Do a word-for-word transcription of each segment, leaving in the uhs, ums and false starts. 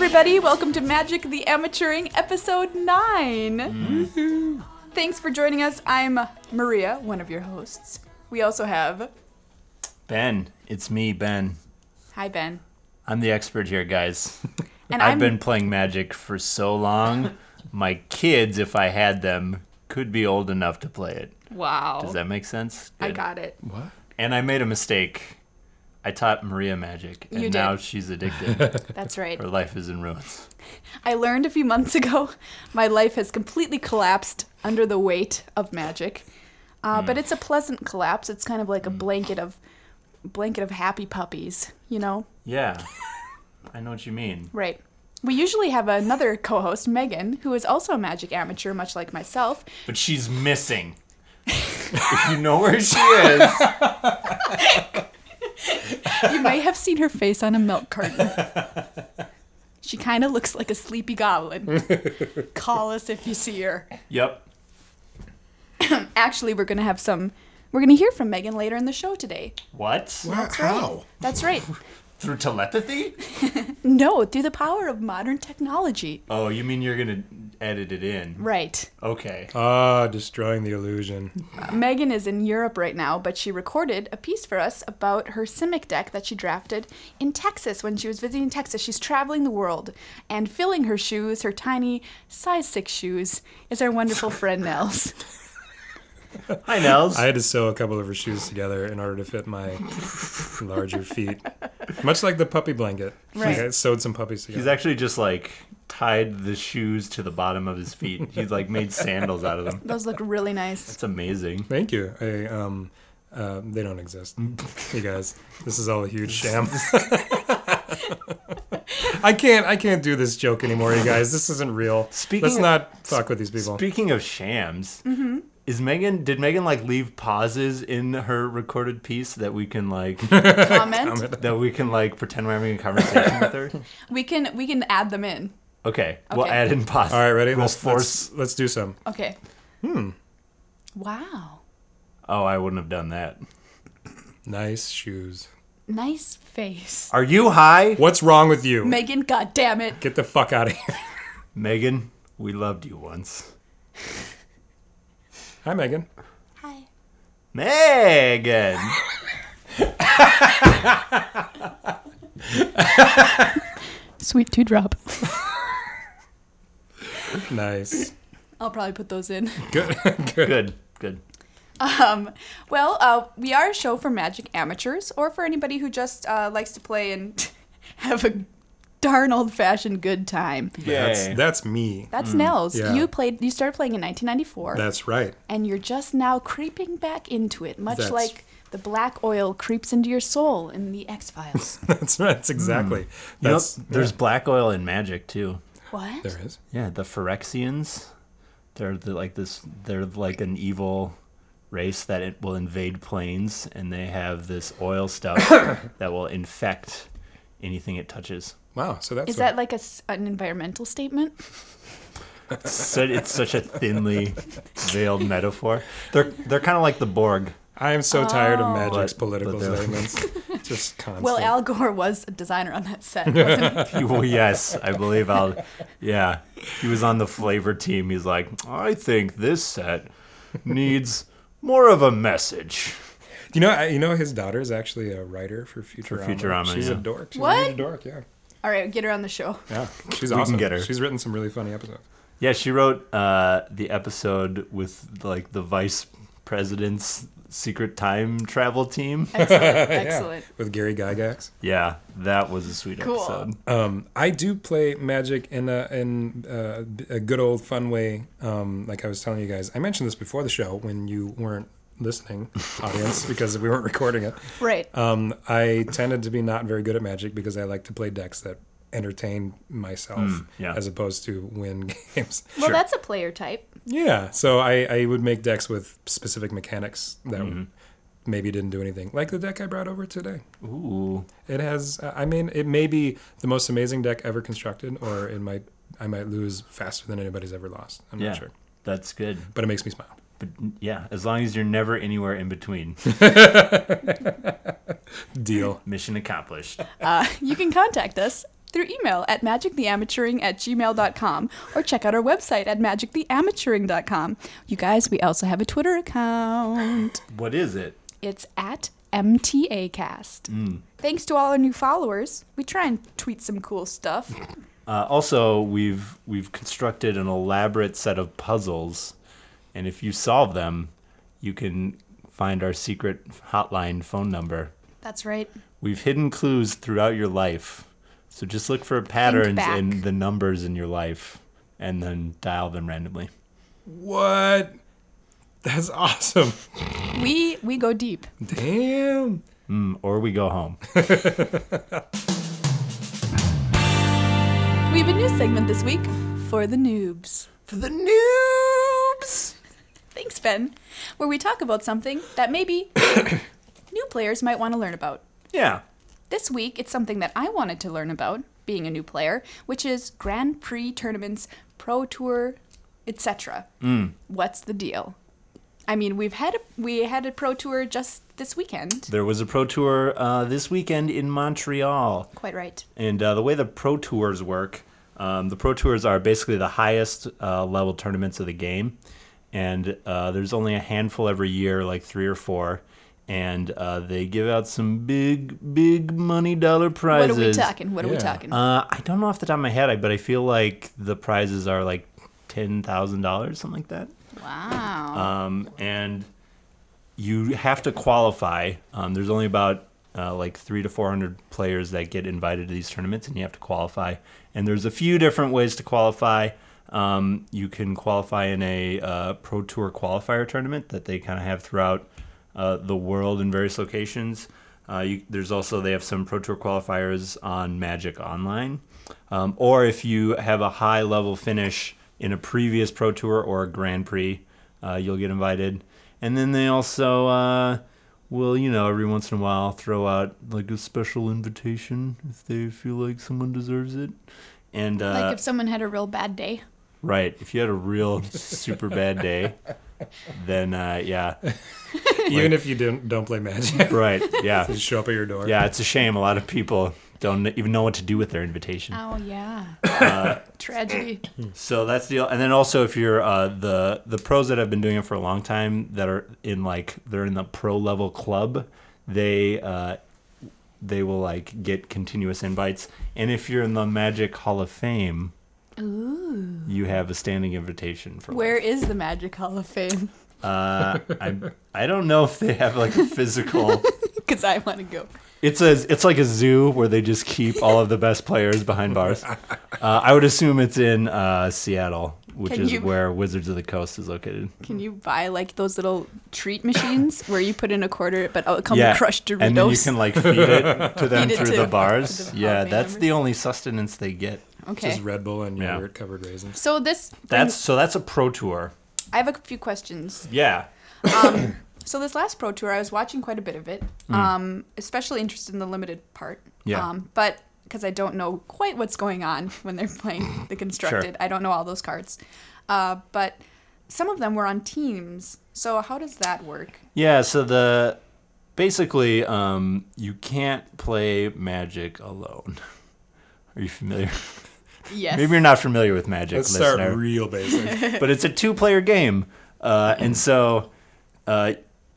everybody. Welcome to Magic the Amateuring, episode nine. Mm-hmm. Thanks for joining us. I'm Maria, one of your hosts. We also have... Ben. It's me, Ben. Hi, Ben. I'm the expert here, guys. And I've I'm... been playing Magic for so long, my kids, if I had them, could be old enough to play it. Wow. Does that make sense? Good. I got it. What? And I made a mistake. I taught Maria Magic, and You did. now she's addicted. That's right. Her life is in ruins. I learned a few months ago my life has completely collapsed under the weight of Magic. Uh, mm. But it's a pleasant collapse. It's kind of like a blanket of blanket of happy puppies, you know? Yeah. I know what you mean. Right. We usually have another co-host, Megan, who is also a Magic amateur, much like myself. But she's missing. If you know where she is... You may have seen her face on a milk carton. She kind of looks like a sleepy goblin. Call us if you see her. Yep. Actually, we're going to have some... We're going to hear from Megan later in the show today. What? Wow, That's how? right. That's right. Through telepathy? No, through the power of modern technology. Oh, you mean you're going to edit it in? Right. Okay. Ah, destroying the illusion. Uh, Megan is in Europe right now, but she recorded a piece for us about her Simic deck that she drafted in Texas when she was visiting Texas. She's traveling the world, and filling her shoes, her tiny size six shoes, is our wonderful friend Nels. Hi, Nels. I had to sew a couple of her shoes together in order to fit my larger feet. Much like the puppy blanket. Right. Like I sewed some puppies together. He's actually just like tied the shoes to the bottom of his feet. He's like made sandals out of them. Those look really nice. That's amazing. Thank you. I, um, uh, they don't exist. You guys, this is all a huge sham. I can't. I can't do this joke anymore, you guys. This isn't real. Speaking Let's of- not fuck with these people. Speaking of shams, Mm-hmm. is Megan? Did Megan like leave pauses in her recorded piece that we can like Comment. that we can like pretend we're having a conversation with her? We can we can add them in. Okay, we'll Okay. add in pauses. All right, ready? We'll Let's, force. let's let's do some. Okay. Hmm. Wow. Oh, I wouldn't have done that. Nice shoes. Nice face. Are you high, What's wrong with you? Megan, goddammit. Get the fuck out of here. Megan? We loved you once. Hi, Megan. Hi. Megan. Sweet two drop. Nice. I'll probably put those in. Good. Good. Good. Good. Um, well, uh, we are a show for Magic amateurs, or for anybody who just uh, likes to play and have a darn old-fashioned good time. That's Yay. that's me. That's Nels. yeah. You played. You started playing in nineteen ninety-four, That's right. and you're just now creeping back into it, much That's- like the black oil creeps into your soul in the X-Files. That's right. That's exactly. You know, That's there's black oil in Magic too. What? there is. Yeah, the Phyrexians. They're the, like this. They're like an evil race that it will invade planes, and they have this oil stuff that will infect anything it touches. Wow. So that's Is that like a s an environmental statement? So it's such a thinly veiled metaphor. They're they're kind of like the Borg. I am so tired of Magic's But- political but they're- statements. Just constant. Well, Al Gore was a designer on that set, wasn't he? Well, yes, I believe I'll. Yeah, he was on the flavor team. He's like, I think this set needs more of a message. you know, I- you know, his daughter is actually a writer for Futurama. Futurama, She's yeah. a dork. She's What? a huge dork. Yeah. All right, get her on the show. Yeah. She's We can awesome. get her. She's written some really funny episodes. Yeah, she wrote uh, the episode with like the vice president's secret time travel team. Excellent, Yeah. excellent. With Gary Gygax. Yeah, that was a sweet Cool. episode. Um, I do play Magic in a in a, a good old fun way. Um, like I was telling you guys, I mentioned this before the show when you weren't listening, audience, because we weren't recording it. Right. Um, I tended to be not very good at Magic because I like to play decks that entertain myself Mm, yeah. as opposed to win games. Well, Sure. that's a player type. Yeah, so I, I would make decks with specific mechanics that Mhm. maybe didn't do anything, like the deck I brought over today. Ooh, It has, uh, I mean, it may be the most amazing deck ever constructed, or it might, I might lose faster than anybody's ever lost. I'm yeah, not sure, that's good. but it makes me smile. But yeah, as long as you're never anywhere in between. Deal. Mission accomplished. Uh, you can contact us through email at magictheamateuring at gmail dot com or check out our website at magictheamateuring dot com. You guys, we also have a Twitter account. What is it? It's at M T A Cast. Mm. Thanks to all our new followers. We try and tweet some cool stuff. Uh, also, we've we've constructed an elaborate set of puzzles, and if you solve them, you can find our secret hotline phone number. That's right. We've hidden clues throughout your life, so just look for patterns back. in the numbers in your life, and then dial them randomly. What? That's awesome. We we go deep. Damn. Mm, or we go home. We have a new segment this week for the noobs. For the noobs! Thanks, Ben. Where we talk about something that maybe new players might want to learn about. Yeah. This week, it's something that I wanted to learn about, being a new player, which is Grand Prix tournaments, Pro Tour, et cetera. Mm. What's the deal? I mean, we've had a, we had a Pro Tour just this weekend. There was a Pro Tour uh, this weekend in Montreal. Quite right. And uh, the way the Pro Tours work, um, the Pro Tours are basically the highest uh, level tournaments of the game. And uh, there's only a handful every year, like three or four. And uh, they give out some big, big money dollar prizes. What are we talking? What are we Yeah. talking? Uh, I don't know off the top of my head, but I feel like the prizes are like ten thousand dollars, something like that. Wow. Um, and you have to qualify. Um, there's only about uh, like three to four hundred players that get invited to these tournaments, and you have to qualify. And there's a few different ways to qualify. Um, you can qualify in a uh, Pro Tour qualifier tournament that they kind of have throughout uh, the world in various locations. Uh, you, there's also, they have some Pro Tour qualifiers on Magic Online. Um, or if you have a high level finish in a previous Pro Tour or a Grand Prix, uh, you'll get invited. And then they also uh, will, you know, every once in a while throw out like a special invitation if they feel like someone deserves it. And uh, like if someone had a real bad day. right, if you had a real super bad day, then uh, yeah, Even if you don't don't play Magic, right, yeah, just show up at your door. yeah. It's a shame a lot of people don't even know what to do with their invitation. Oh, yeah. Uh, Tragedy. So that's the deal. And then also if you're uh, the the pros that have been doing it for a long time that are in like they're in the pro level club, they uh, they will like get continuous invites. And if you're in the Magic Hall of Fame, Ooh. you have a standing invitation for Where life. is the Magic Hall of Fame? Uh, I I don't know if they have like a physical. Because I want to go. It's a it's like a zoo where they just keep all of the best players behind bars. Uh, I would assume it's in uh, Seattle, which Can is you- where Wizards of the Coast is located. Can you buy like those little treat machines where you put in a quarter, but it comes Yeah, with crushed Doritos? and then you can like feed it to them Feed it through to the bars. the Hall Yeah, of Fame that's members. the only sustenance they get. Okay. Just Red Bull and Yeah. yogurt covered raisins. So this. That's so that's a pro tour. I have a few questions. Yeah. Um, so this last Pro Tour, I was watching quite a bit of it. Mm. Um, especially interested in the limited part. Yeah. Um, but because I don't know quite what's going on when they're playing the constructed, I don't know all those cards. Uh, but some of them were on teams. So how does that work? Yeah, so the basically um you can't play Magic alone. Are you familiar? Yes. Maybe you're not familiar with Magic, Let's listener. start real basic. But it's a two-player game, uh, and so uh,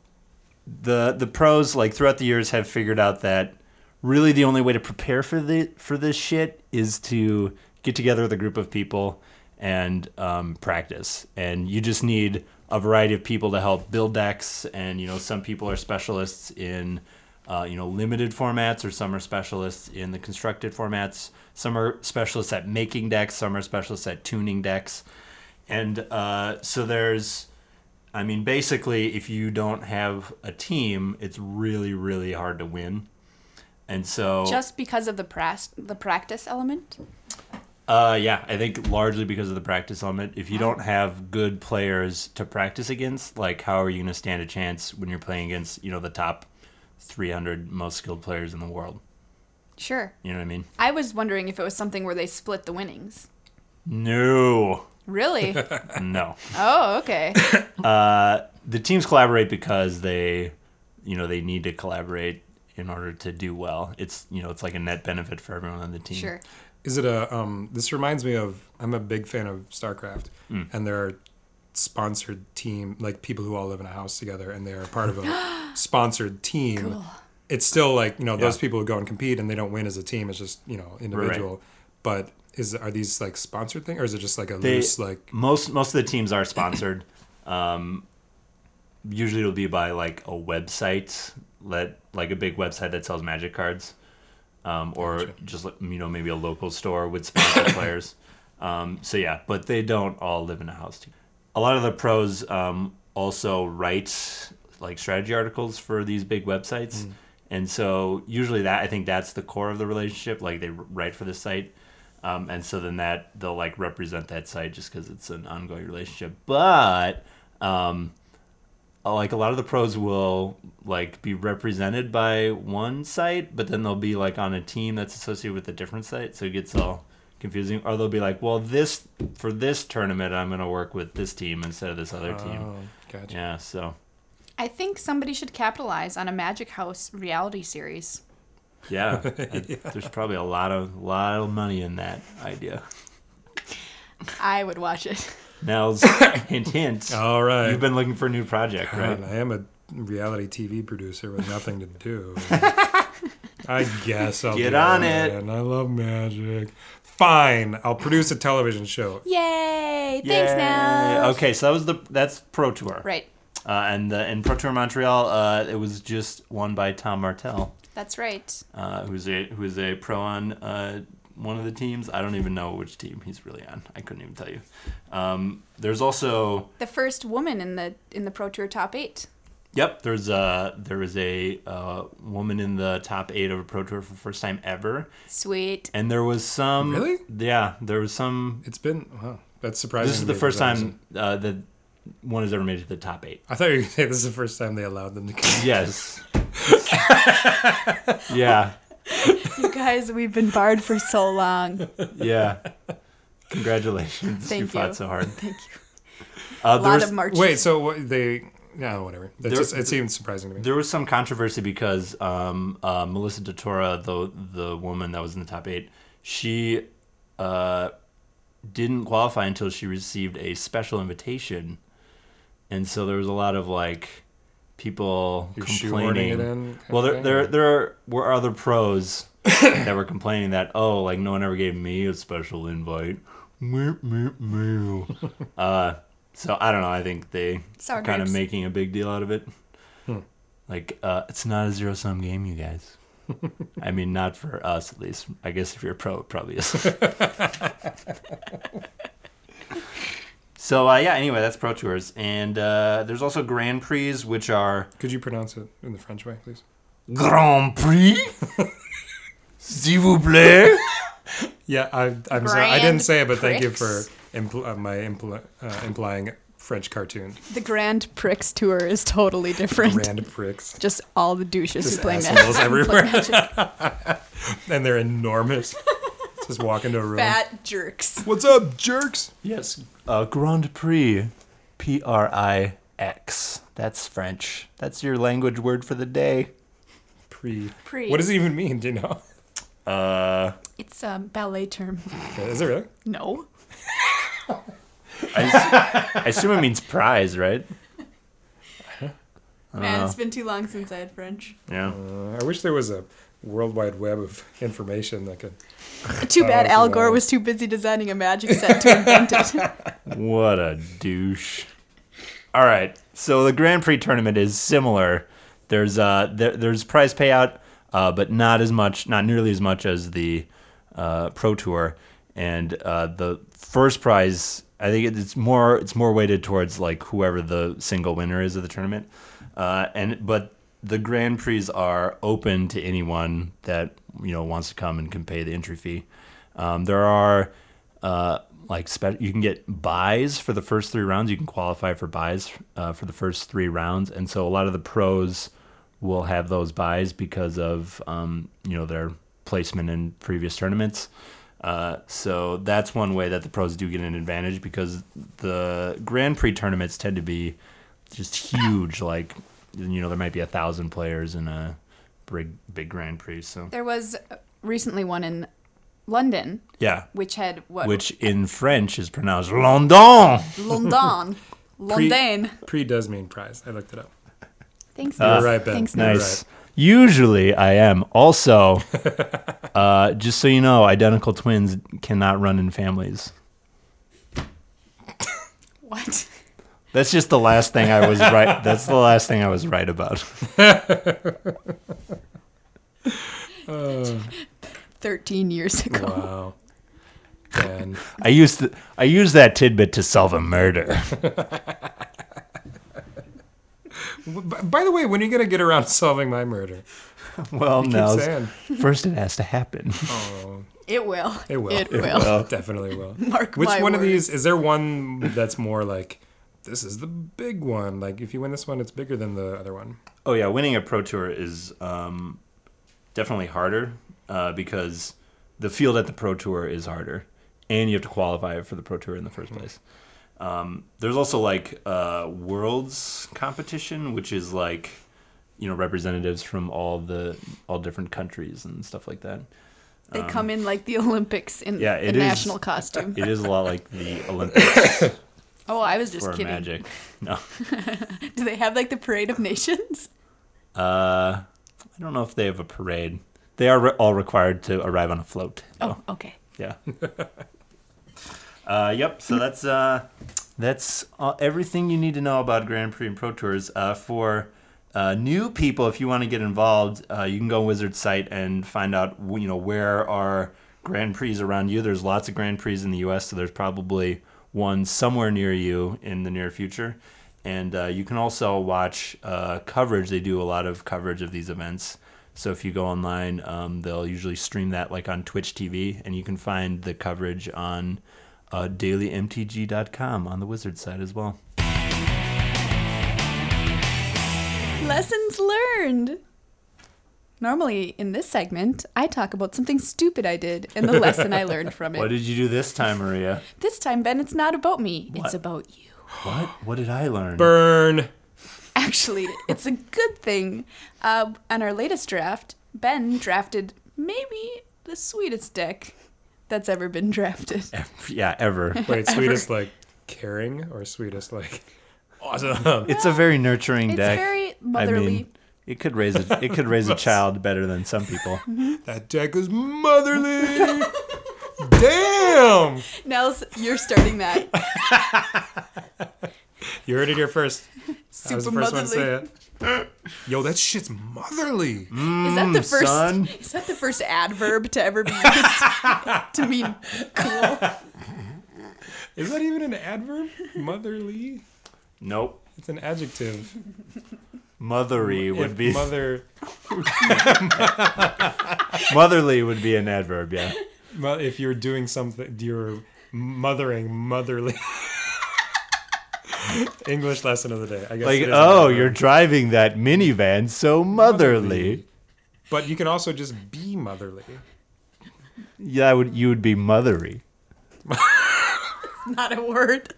the the pros like throughout the years have figured out that really the only way to prepare for the for this shit is to get together with a group of people and um, practice, and you just need a variety of people to help build decks, and you know some people are specialists in uh, you know limited formats, or some are specialists in the constructed formats. Some are specialists at making decks, some are specialists at tuning decks. And uh, so there's, I mean, basically, if you don't have a team, it's really, really hard to win. And so, Just because of the pras- the practice element? uh, yeah, I think largely because of the practice element. If you don't have good players to practice against, like, how are you going to stand a chance when you're playing against, you know, the top three hundred most skilled players in the world? Sure. You know what I mean? I was wondering if it was something where they split the winnings. No. Really? No. Oh, okay. Uh, the teams collaborate because they, you know, they need to collaborate, in order to do well. It's you know it's like a net benefit for everyone on the team. Sure. Is it a? Um, this reminds me of. I'm a big fan of StarCraft, Mm. and there are sponsored team like people who all live in a house together, and they are part of a sponsored team. Cool. It's still like you know those Yeah. people who go and compete, and they don't win as a team. It's just you know individual. But is are these like sponsored thing, or is it just like a They- loose like? Most most of the teams are sponsored. um, usually it'll be by like a website, let like a big website that sells Magic cards, um, or Gotcha. just you know maybe a local store would sponsor players. Um, so yeah, but they don't all live in a house. A lot of the pros um, also write like strategy articles for these big websites, and so usually that I think that's the core of the relationship. Like they write for the site. Um, and so then that they'll like represent that site just because it's an ongoing relationship. But um, uh, like a lot of the pros will like be represented by one site, but then they'll be like on a team that's associated with a different site, so it gets all confusing. Or they'll be like, well, this for this tournament, I'm gonna work with this team instead of this other team. Oh, gotcha. Yeah, so I think somebody should capitalize on a Magic House reality series. yeah, I- there's probably a lot of lot of money in that idea. I would watch it. Nels, hint, hint. All right. You've been looking for a new project, right? God, I am a reality T V producer with nothing to do. I guess I'll Get do on it. And I love magic. Fine, I'll produce a television show. Yay! Thanks, Yay. now. Okay, so that was the that's Pro Tour. Right. Uh, and the, in Pro Tour Montreal, uh, it was just won by Tom Martell, That's right. uh, who's a who's a pro on uh, one of the teams. I don't even know which team he's really on. I couldn't even tell you. Um, there's also The first woman in the in the Pro Tour top eight. yep. There's a there was a uh, woman in the top eight of a Pro Tour for the first time ever, Sweet. and there was some Really? yeah there was some. It's been wow, that's surprising. This is to the me first because I time uh, that one has ever made it to the top eight. was- I thought you were going to say this is the first time they allowed them to come. Yes. yeah. You guys, we've been barred for so long. Yeah. Congratulations. Thank you fought you. so hard. Thank you. Uh, A there, lot was, of marches. Wait, so what, they? No, whatever. That's There- just, it seems surprising to me. there was some controversy because um, uh, Melissa DeTora, the the woman that was in the top eight, she uh, didn't qualify until she received a special invitation, and so there was a lot of like people You're shoehorning complaining. it in. kind Well, of there thing, there or- there are, were other pros that were complaining that oh, like no one ever gave me a special invite. Meow, meow, meow. uh, so I don't know. I think they Sour are kind of grapes. making a big deal out of it. Hmm. Like uh, it's not a zero sum game, you guys. I mean, not for us at least. I guess if you're a pro, it probably is. So uh, yeah. Anyway, that's Pro Tours, and uh, there's also Grand Prix, which are Could you pronounce it in the French way, please? Grand Prix. S'il vous plaît. Yeah, I, I'm sorry. I didn't Grand say it, but thank you for Prix. impl- uh, my impl- uh, implying French cartoon. The Grand Prix Tour is totally different. Grand pricks. Just all the douches Just who play assholes magic. everywhere. Magic. And they're enormous. Just walk into a room. Fat jerks. What's up, jerks? Yes. Uh, Grand Prix. P R I X. That's French. That's your language word for the day. Pre. Pre. What does it even mean? Do you know? Uh, It's a ballet term. Is it really? No. I, s- I assume it means prize, right? I don't Man, know. it's been too long since I had French. Yeah. Uh, I wish there was a world wide web of information that could. Too bad Oh, Al wow. Gore was too busy designing a magic set to invent it. What a douche. All right. So the Grand Prix tournament is similar. There's uh there, there's prize payout, uh, but not as much, not nearly as much as the uh, Pro Tour. And uh, the first prize, I think it's more it's more weighted towards like whoever the single winner is of the tournament. Uh, and but the Grand Prix are open to anyone that you know wants to come and can pay the entry fee. Um, there are uh, like spe- you can get buys for the first three rounds. You can qualify for buys uh, for the first three rounds, and so a lot of the pros will have those buys because of um, you know their placement in previous tournaments. Uh, so that's one way that the pros do get an advantage because the Grand Prix tournaments tend to be just huge. Like, you know, there might be a thousand players in a big big Grand Prix. So There was recently one in London, yeah, which had what? which in French is pronounced London. London. London. Pre does mean prize. I looked it up. Thanks. You're Nick. right, Ben. Thanks, You're Nick. Nice. Usually I am. Also, uh, just so you know, identical twins cannot run in families. What? That's just the last thing I was right. That's the last thing I was right about. Uh, Thirteen years ago. wow. Ben. I used th- I used that tidbit to solve a murder. B- By the way, when are you going to get around to solving my murder? Well, You keep no. saying. First, it has to happen. Oh, It will. it will. It will. will. Definitely will. Mark Which my one of words. these, is there one that's more like, this is the big one? Like, if you win this one, it's bigger than the other one. Oh yeah, winning a pro tour is um, definitely harder uh, because the field at the pro tour is harder, and you have to qualify for the pro tour in the first place. Um, there's also like uh, worlds competition, which is like you know representatives from all the all different countries and stuff like that. They come in like the Olympics in Yeah, a it is- national costume. It is a lot like the Olympics Oh, I was just for kidding. magic. No, Do they have like the Parade of Nations? uh, I don't know if they have a parade. They are re- all required to arrive on a float. though. Oh, okay. Yeah. uh, yep. So that's uh, that's uh, everything you need to know about Grand Prix and Pro Tours. Uh, for uh, new people, if you want to get involved, uh, you can go on Wizard's site and find out you know where are Grand Prix around you. There's lots of Grand Prix in the U S, so there's probably one somewhere near you in the near future. And uh, you can also watch uh, coverage. They do a lot of coverage of these events. So if you go online, um, they'll usually stream that like on Twitch T V, and you can find the coverage on uh, daily m t g dot com on the Wizard site as well. Lessons learned. Normally, in this segment, I talk about something stupid I did and the lesson I learned from What it. did you do this time, Maria? This time, Ben, it's not about me. What? It's about you. What? What did I learn? Burn. Actually, it's a good thing. Uh, on our latest draft, Ben drafted maybe the sweetest deck that's ever been drafted. Yeah, ever. Wait, sweetest like caring or sweetest like awesome? It's a very nurturing It's deck. very motherly. I mean, it could raise a it could raise a child better than some people. That deck is motherly. Damn. Nels, you're starting that. You heard it here first. I was Super the first motherly. one to say it. Yo, that shit's motherly. Is that the Mm, first? son. Is that the first adverb to ever be used to mean cool? Is that even an adverb? Motherly? Nope. It's an adjective. Mothery would If be mother. motherly would be an adverb. Yeah. mo- If you're doing something, you're mothering motherly. English lesson of the day. I guess. Like, it is an oh, adverb. you're driving that minivan so motherly. But you can also just be motherly. Yeah, I would you would be mothery. Not a word.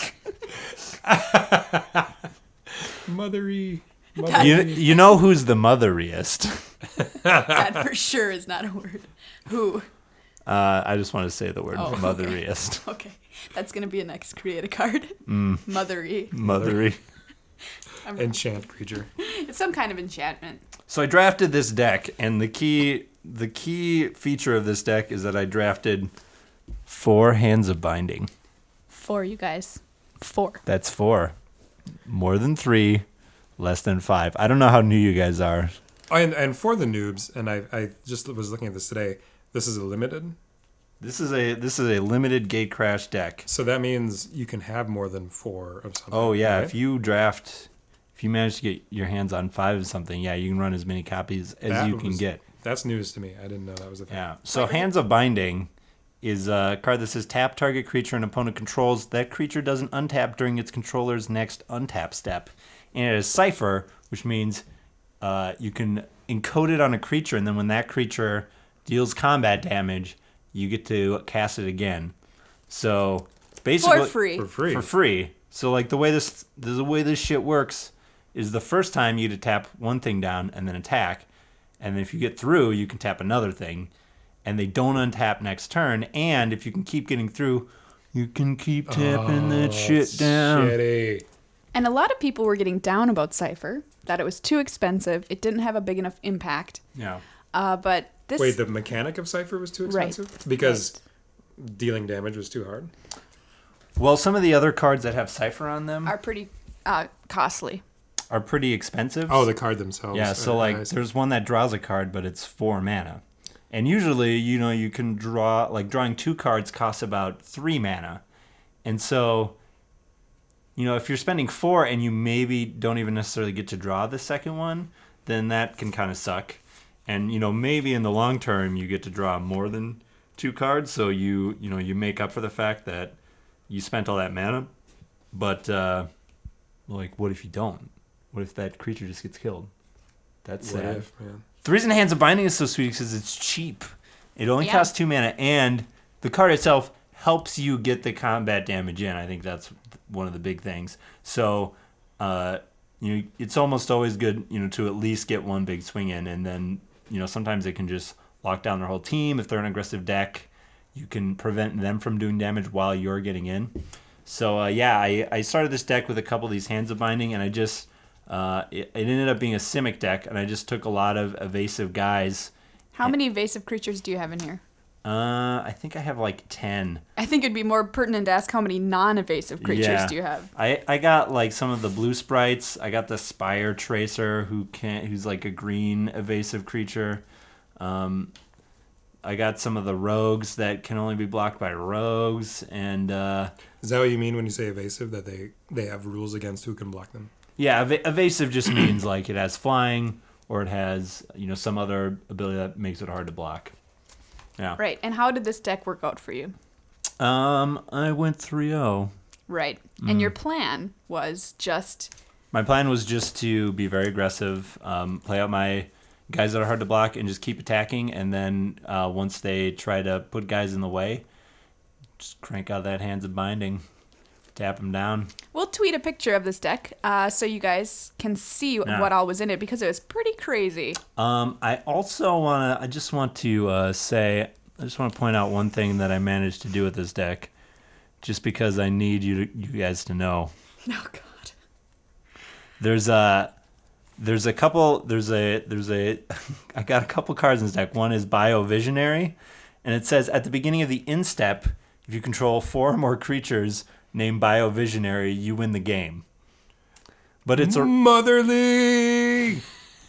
Mothery. You Mothery. you know who's the motheriest? That for sure is not a word. Who? Uh, I just want to say the word Oh, okay. motheriest. Okay, that's gonna be a next create a card. Mm. Mothery. Mothery. I'm- Enchant creature. It's some kind of enchantment. So I drafted this deck, and the key the key feature of this deck is that I drafted four Hands of Binding. For you guys. Four. That's four. More than three, less than five. I don't know how new you guys are. Oh, and, and for the noobs, and I, I just was looking at this today, this is a limited. This is a this is a limited gate crash deck. So that means you can have more than four of something. Oh yeah, right? if you draft, if you manage to get your hands on five of something, yeah, you can run as many copies as That you can was- get. That's news to me. I didn't know that was a thing. Yeah. So Hands of Binding is a card that says tap target creature an opponent controls. That creature doesn't untap during its controller's next untap step. And it has Cipher, which means uh, you can encode it on a creature, and then when that creature deals combat damage, you get to cast it again. So basically, For free. For free. For free. So like the way this the way this shit works is the first time you get to tap one thing down and then attack, And if you get through, you can tap another thing. And they don't untap next turn. And if you can keep getting through, you can keep tapping Oh, that shit down. Shitty. And a lot of people were getting down about Cypher, that it was too expensive. It didn't have a big enough impact. Yeah. Uh, but this Wait, the mechanic of Cypher was too Right. expensive? Because dealing damage was too hard? Well, some of the other cards that have Cypher on them are pretty uh, costly. are pretty expensive. Oh, the card themselves. Yeah, so Uh, like I see. there's one that draws a card, but it's four mana. And usually, you know, you can draw, like drawing two cards costs about three mana. And so, you know, if you're spending four and you maybe don't even necessarily get to draw the second one, then that can kind of suck. And, you know, maybe in the long term you get to draw more than two cards, so you, you know, you make up for the fact that you spent all that mana. But, uh, like, what if you don't? What if that creature just gets killed? That's What sad. if, man? The reason Hands of Binding is so sweet is because it's cheap. It only Yeah. costs two mana, and the card itself helps you get the combat damage in. I think that's one of the big things. So, uh, you know, it's almost always good, you know, to at least get one big swing in, and then, you know, sometimes they can just lock down their whole team. If they're an aggressive deck, you can prevent them from doing damage while you're getting in. So, uh, yeah, I, I started this deck with a couple of these Hands of Binding, and I just... Uh, it, it ended up being a Simic deck, and I just took a lot of evasive guys. How many evasive creatures do you have in here? Uh, I think I have like ten. I think it'd be more pertinent to ask how many non-evasive creatures Yeah. do you have? I, I got like some of the blue sprites. I got the Spire Tracer, who can who's like a green evasive creature. Um, I got some of the rogues that can only be blocked by rogues, and uh, Is that what you mean when you say evasive? That they, they have rules against who can block them? yeah, ev- evasive just means like it has flying or it has, you know, some other ability that makes it hard to block. Yeah. Right. And how did this deck work out for you? Um, I went three oh. Right. Mm. And your plan was just My plan was just to be very aggressive, um, play out my guys that are hard to block, and just keep attacking. And then uh, once they try to put guys in the way, just crank out that Hands of Binding, tap them down. We'll tweet a picture of this deck uh, so you guys can see Yeah. what all was in it because it was pretty crazy. Um, I also want to, I just want to uh, say, I just want to point out one thing that I managed to do with this deck, just because I need you to, you guys to know. Oh God. There's a, there's a couple, there's a, there's a, I got a couple cards in this deck. One is Biovisionary, and it says at the beginning of the instep, if you control four or more creatures named Biovisionary, you win the game. But it's a, Motherly!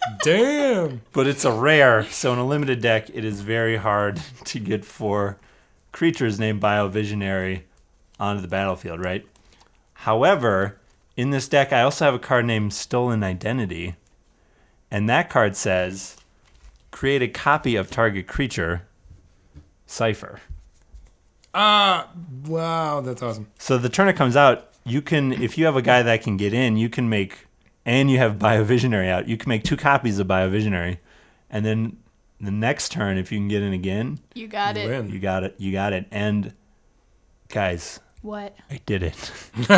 Damn! but it's a rare, so in a limited deck, it is very hard to get four creatures named Biovisionary onto the battlefield, right? However, in this deck, I also have a card named Stolen Identity, and that card says, create a copy of target creature, Cypher. Ah! Wow, that's awesome. So the turn it comes out, you can, if you have a guy that can get in, you can make, and you have Biovisionary out, you can make two copies of Biovisionary, and then the next turn, if you can get in again, You got You it. win. you got it, you got it. And guys, What? I did it.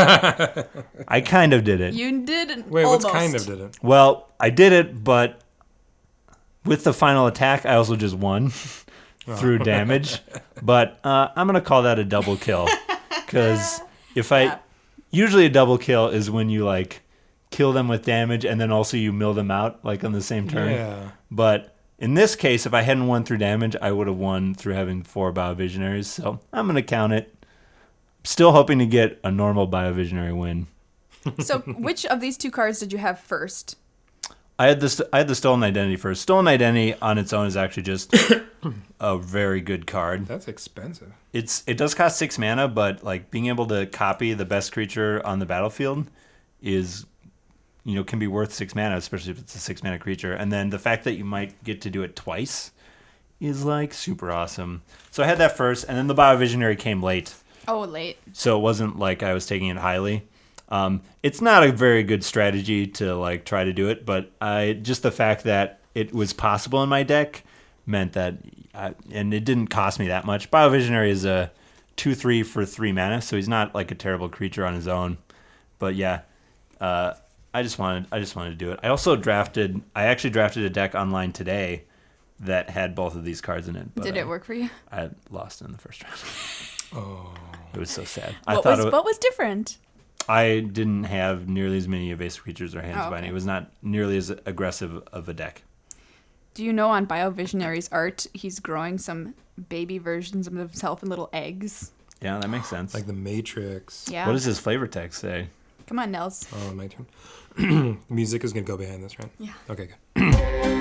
I kind of did it. You did Wait, almost. what's kind of did it? Well, I did it, but with the final attack, I also just won through damage. But uh, I'm gonna call that a double kill, because if I Yeah. usually a double kill is when you like kill them with damage and then also you mill them out like on the same turn. Yeah. But in this case, if I hadn't won through damage, I would have won through having four Biovisionaries. So I'm gonna count it. Still hoping to get a normal Biovisionary win. So, which of these two cards did you have first? I had this. I had the Stolen Identity first. Stolen Identity on its own is actually just a very good card. That's expensive. It's it does cost six mana, but like being able to copy the best creature on the battlefield is, you know, can be worth six mana, especially if it's a six mana creature. And then the fact that you might get to do it twice is like super awesome. So I had that first, and then the Biovisionary came late. Oh, late. So it wasn't like I was taking it highly. Um, it's not a very good strategy to like try to do it, but I just the fact that it was possible in my deck meant that, I, and it didn't cost me that much. Biovisionary is a two three for three mana, so he's not like a terrible creature on his own. But yeah, uh, I just wanted I just wanted to do it. I also drafted. I actually drafted a deck online today that had both of these cards in it. But Did I, it work for you? I lost in the first round. Oh. It was so sad. What I thought was it, what was different? I didn't have nearly as many evasive creatures or hands Oh, okay. binding. It was not nearly as aggressive of a deck. Do you know on BioVisionary's art, he's growing some baby versions of himself in little eggs? Yeah, that makes sense. Like the Matrix. Yeah. What does his flavor text say? Come on, Nels. Oh, my turn. Music is going to go behind this, right? Yeah. Okay, good.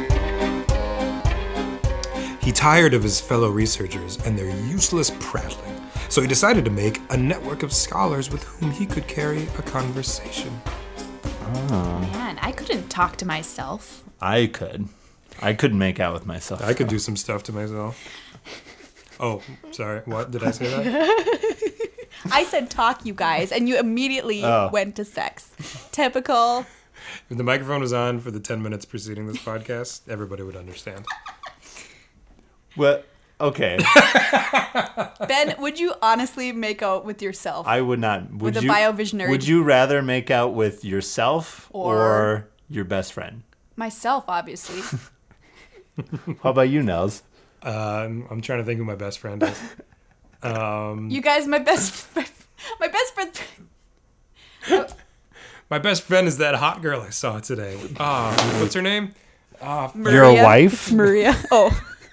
He tired of his fellow researchers and their useless prattling, so he decided to make a network of scholars with whom he could carry a conversation. Man, I couldn't talk to myself. I could. I couldn't make out with myself. I could do some stuff to myself. Oh, sorry. What? Did I say that? I said talk, you guys, and you immediately Oh. went to sex. Typical. If the microphone was on for the ten minutes preceding this podcast, everybody would understand. What? Okay. Ben, would you honestly make out with yourself? I would not. Would With a you, biovisionary- Would you rather make out with yourself or, Or- your best friend? Myself, obviously. How about you, Nels? Uh, I'm, I'm trying to think who my best friend is. Um, You guys, my best, my, my best friend. my best friend is that hot girl I saw today. Ah, what's her name? Ah, Your Maria. wife? Maria. Oh,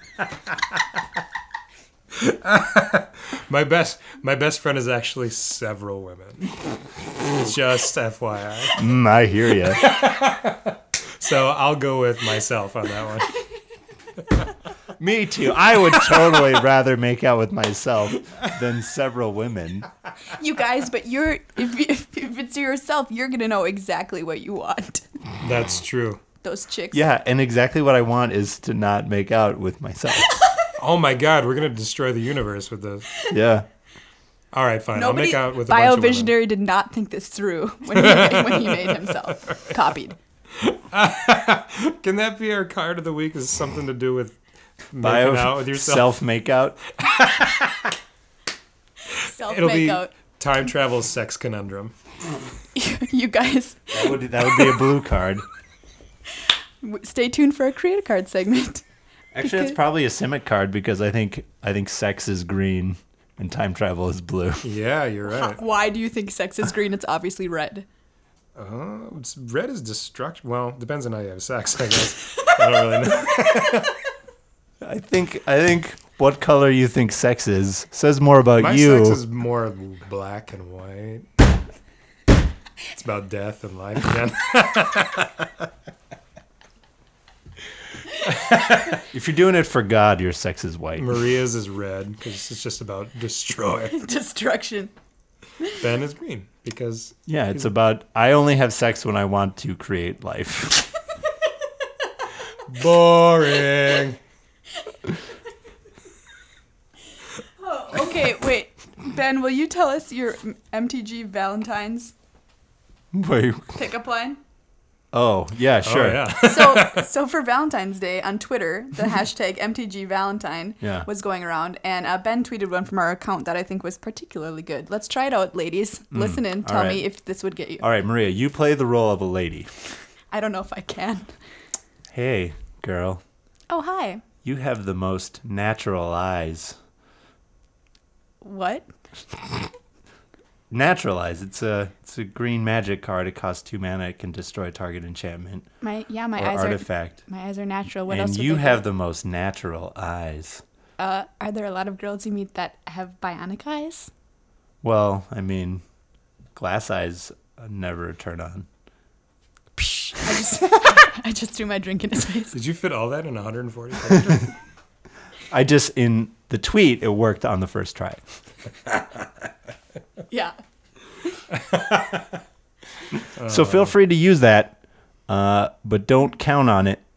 my best my best friend is actually several women. Just F Y I. Mm, I hear you. So I'll go with myself on that one. Me too. I would totally rather make out with myself than several women. you guys, but you're if, if if it's yourself, you're gonna know exactly what you want. That's true. Those chicks. Yeah, and exactly what I want is to not make out with myself. Oh my God, we're gonna destroy the universe with this. Yeah. All right, fine. Nobody, I'll make out with a bunch of women. BioVisionary did not think this through when he made, when he made himself copied. Can that be our card of the week? Is something to do with making Bio out with yourself? self make out. Self It'll be makeout. time travel sex conundrum. You guys, That would that would be a blue card. w- stay tuned for our create a card segment. Actually, that's probably a Simic card because I think I think sex is green and time travel is blue. Yeah, you're right. Why do you think sex is green? It's obviously red. Uh, it's- red is destruction. Well, depends on how you have sex, I guess. I don't really know. I think I think what color you think sex is says more about My you. sex is more black and white. It's about death and life again. If you're doing it for God, your sex is white. Maria's is red because it's just about destroy. Destruction. Ben is green because Yeah, it's about I only have sex when I want to create life. boring. Okay, wait. Ben, will you tell us your M T G Valentine's Wait. pickup line? Oh, yeah, sure. Oh, yeah. So, so for Valentine's Day on Twitter, the hashtag M T G Valentine Yeah. was going around, and uh, Ben tweeted one from our account that I think was particularly good. Let's try it out, ladies. Listen in. Tell right. me if this would get you. All right, Maria, you play the role of a lady. I don't know if I can. Hey, girl, Oh, hi. you have the most natural eyes. What? Natural eyes. It's a it's a green magic card. It costs two mana. It can destroy target enchantment My yeah, my or eyes artifact. are my eyes are natural. What and else? would you they have be? the most natural eyes. Uh, are there a lot of girls you meet that have bionic eyes? Well, I mean, glass eyes are never a turn on. I just I just threw my drink in his face. Did you fit all that in one hundred forty characters? I just in the tweet it worked on the first try. Yeah. So feel free to use that, uh, but don't count on it.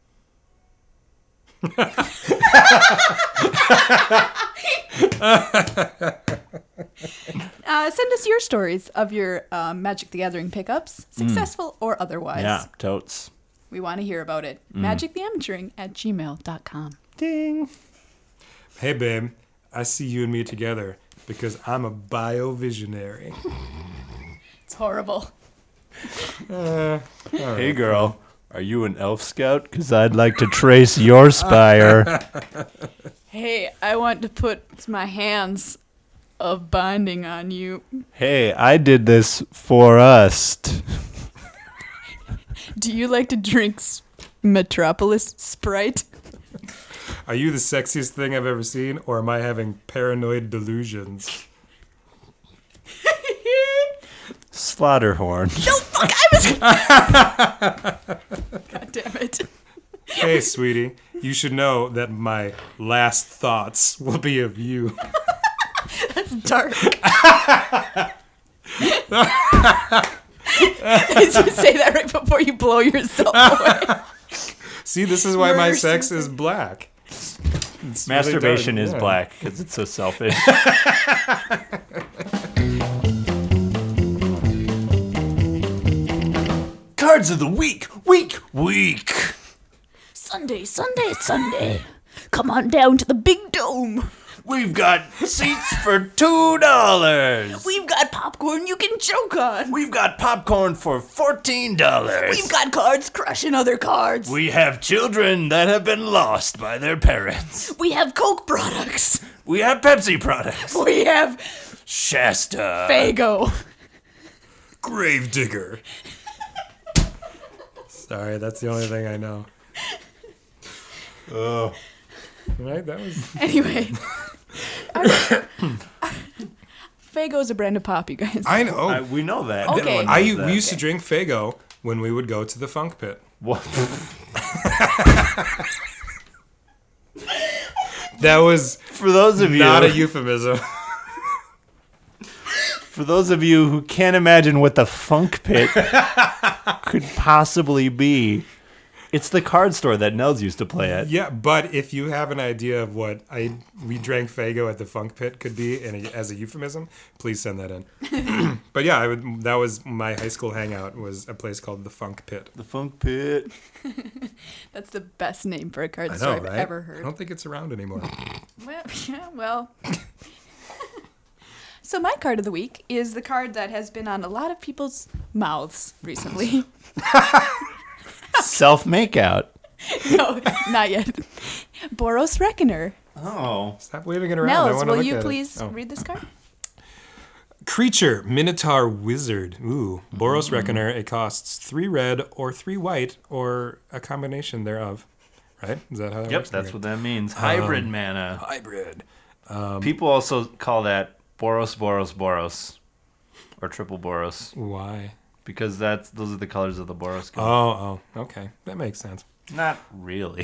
Uh, send us your stories of your um, Magic the Gathering pickups, successful or otherwise. Yeah, totes. We want to hear about it. Magic the Amateuring at gmail dot com. Ding. Hey, babe, I see you and me together because I'm a biovisionary. It's horrible. Uh, Hey, girl, are you an elf scout? Because I'd like to trace your spire. Hey, I want to put my hands of binding on you. Hey, I did this for us. Do you like to drink s- Metropolis Sprite? Are you the sexiest thing I've ever seen, or am I having paranoid delusions? Slaughterhorn. No, fuck, I was... God damn it. Hey, sweetie, you should know that my last thoughts will be of you. That's dark. Just say that right before you blow yourself away. See, this is why my Murder sex suicide. is black. It's really Masturbation dark, is yeah. black because it's so selfish. Cards of the week, week, week. Sunday, Sunday, Sunday. Come on down to the big dome. We've got seats for two dollars. We've got popcorn you can choke on. We've got popcorn for fourteen dollars. We've got cards crushing other cards. We have children that have been lost by their parents. We have Coke products. We have Pepsi products. We have Shasta. Fago. Gravedigger. Sorry, that's the only thing I know. Oh. Right? That was. Anyway. Fago's a brand of pop, you guys. I know. I, we know that. Okay. Everyone I knows that. we used to drink Faygo when we would go to the Funk Pit. What? That was For those of you, not a euphemism. for those of you who can't imagine what the Funk Pit could possibly be, it's the card store that Nels used to play at. Yeah, but if you have an idea of what I we drank Faygo at the Funk Pit could be, and as a euphemism, please send that in. But yeah, I would. That was my high school hangout. Was a place called the Funk Pit. The Funk Pit. That's the best name for a card I store know, I've right? ever I heard. don't think it's around anymore. Well, yeah, well. So my card of the week is the card that has been on a lot of people's mouths recently. Self makeout. No, not yet. Boros Reckoner. Oh. Stop waving it around. I Nels, wanna will look you at it. please Oh. read this card? Creature, Minotaur Wizard. Ooh. Boros Reckoner. It costs three red or three white or a combination thereof. Right? Is that how that Yep, works? that's Okay. what that means. Hybrid mana. Hybrid. People also call that Boros, Boros, Boros. Or triple Boros. Why? Because that's those are the colors of the Boros code. Oh, oh, okay. That makes sense. Not really.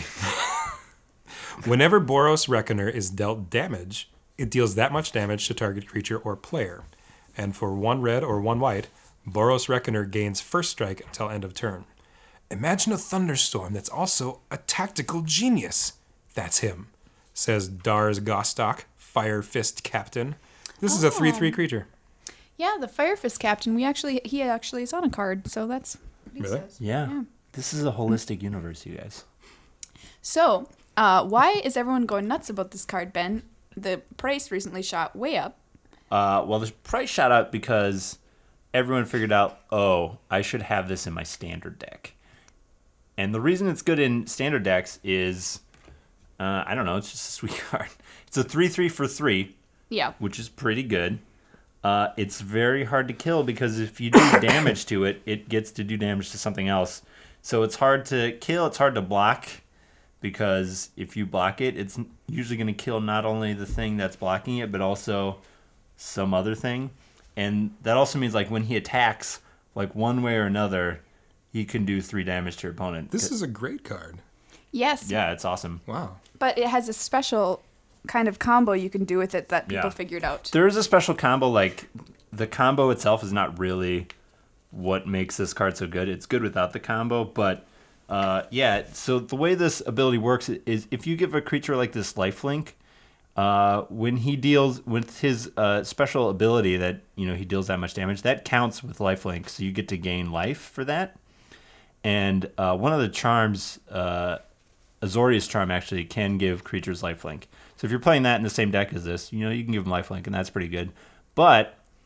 Whenever Boros Reckoner is dealt damage, it deals that much damage to target creature or player. And for one red or one white, Boros Reckoner gains first strike until end of turn. Imagine a thunderstorm that's also a tactical genius. That's him, says Dars Gostok, Fire Fist Captain. This is a three three creature. Yeah, the Fire Fist Captain. We actually, he actually is on a card, so that's what he Really? says. Yeah. Yeah. This is a holistic universe, you guys. So, uh, why is everyone going nuts about this card, Ben? The price recently shot way up. Uh, well, the price shot up because everyone figured out, oh, I should have this in my standard deck. And the reason it's good in standard decks is, uh, I don't know, it's just a sweet card. It's a three three for three, Yeah. which is pretty good. Uh, it's very hard to kill because if you do damage to it, it gets to do damage to something else. So it's hard to kill, it's hard to block, because if you block it, it's usually going to kill not only the thing that's blocking it, but also some other thing. And that also means, like, when he attacks, like, one way or another, he can do three damage to your opponent. This is a great card. Yes. Yeah, it's awesome. Wow. But it has a special kind of combo you can do with it that people Yeah. figured out. There is a special combo, like, the combo itself is not really what makes this card so good. It's good without the combo, but uh, yeah, so the way this ability works is if you give a creature like this lifelink, uh, when he deals with his uh, special ability that, you know, he deals that much damage, that counts with lifelink, so you get to gain life for that. And uh, one of the charms, uh, Azorius Charm, actually can give creatures lifelink. So if you're playing that in the same deck as this, you know, you can give them lifelink, and that's pretty good. But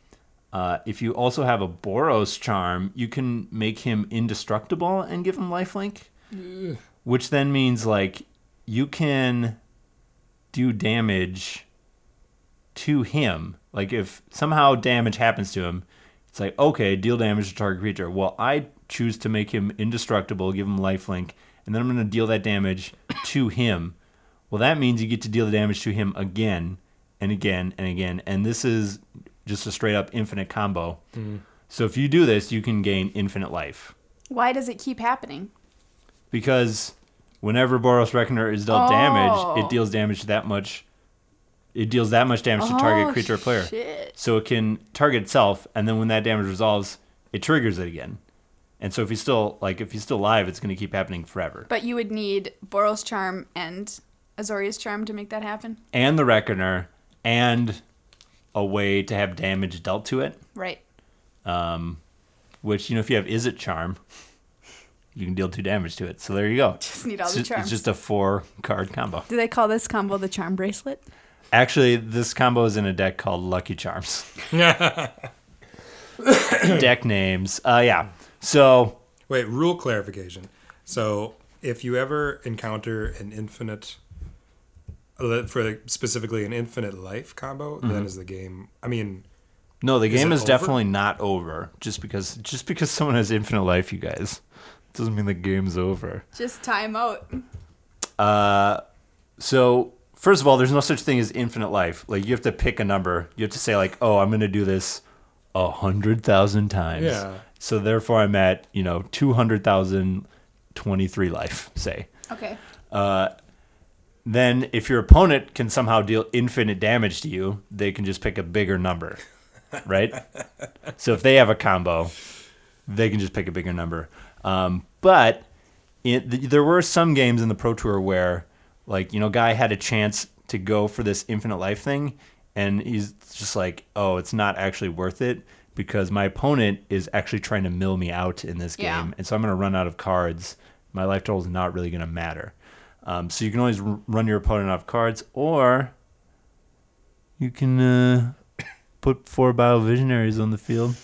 Uh, if you also have a Boros charm, you can make him indestructible and give him lifelink, Ugh. which then means like you can do damage to him. Like if somehow damage happens to him, it's like, okay, deal damage to target creature. Well, I choose to make him indestructible, give him lifelink, and then I'm going to deal that damage to him. Well, that means you get to deal the damage to him again and again and again. And this is just a straight up infinite combo. Mm. So if you do this, you can gain infinite life. Why does it keep happening? Because whenever Boros Reckoner is dealt Oh. damage, it deals damage that much. It deals that much damage to target Oh, creature or player. shit. So it can target itself, and then when that damage resolves, it triggers it again. And so if he's still like if he's still alive, it's going to keep happening forever. But you would need Boros Charm and Azorius Charm to make that happen? And the Reckoner, and a way to have damage dealt to it. Right. Um, which, you know, if you have Is It Charm, you can deal two damage to it. So there you go. Just need all It's the just, charms. it's just a four card combo. Do they call this combo the Charm Bracelet? Actually, this combo is in a deck called Lucky Charms. Deck names. Uh, yeah. So Wait, rule clarification. So if you ever encounter an infinite, uh, for specifically an infinite life combo, Mm-hmm. then is the game. I mean, no, the Is game it is over? definitely not over. Just because just because someone has infinite life, you guys, doesn't mean the game's over. Just time out. Uh, so first of all, there's no such thing as infinite life. Like you have to pick a number. You have to say like, oh, I'm going to do this a hundred thousand times. Yeah. So therefore, I'm at you know two hundred thousand twenty-three life. Say. Okay. Uh, then if your opponent can somehow deal infinite damage to you, they can just pick a bigger number, right? So if they have a combo, they can just pick a bigger number. Um, but it, th- there were some games in the Pro Tour where, like, you know, guy had a chance to go for this infinite life thing, and he's just like, oh, it's not actually worth it because my opponent is actually trying to mill me out in this game, Yeah. and so I'm going to run out of cards. My life total is not really going to matter. Um, so you can always r- run your opponent off cards, or you can uh, put four Biovisionaries on the field.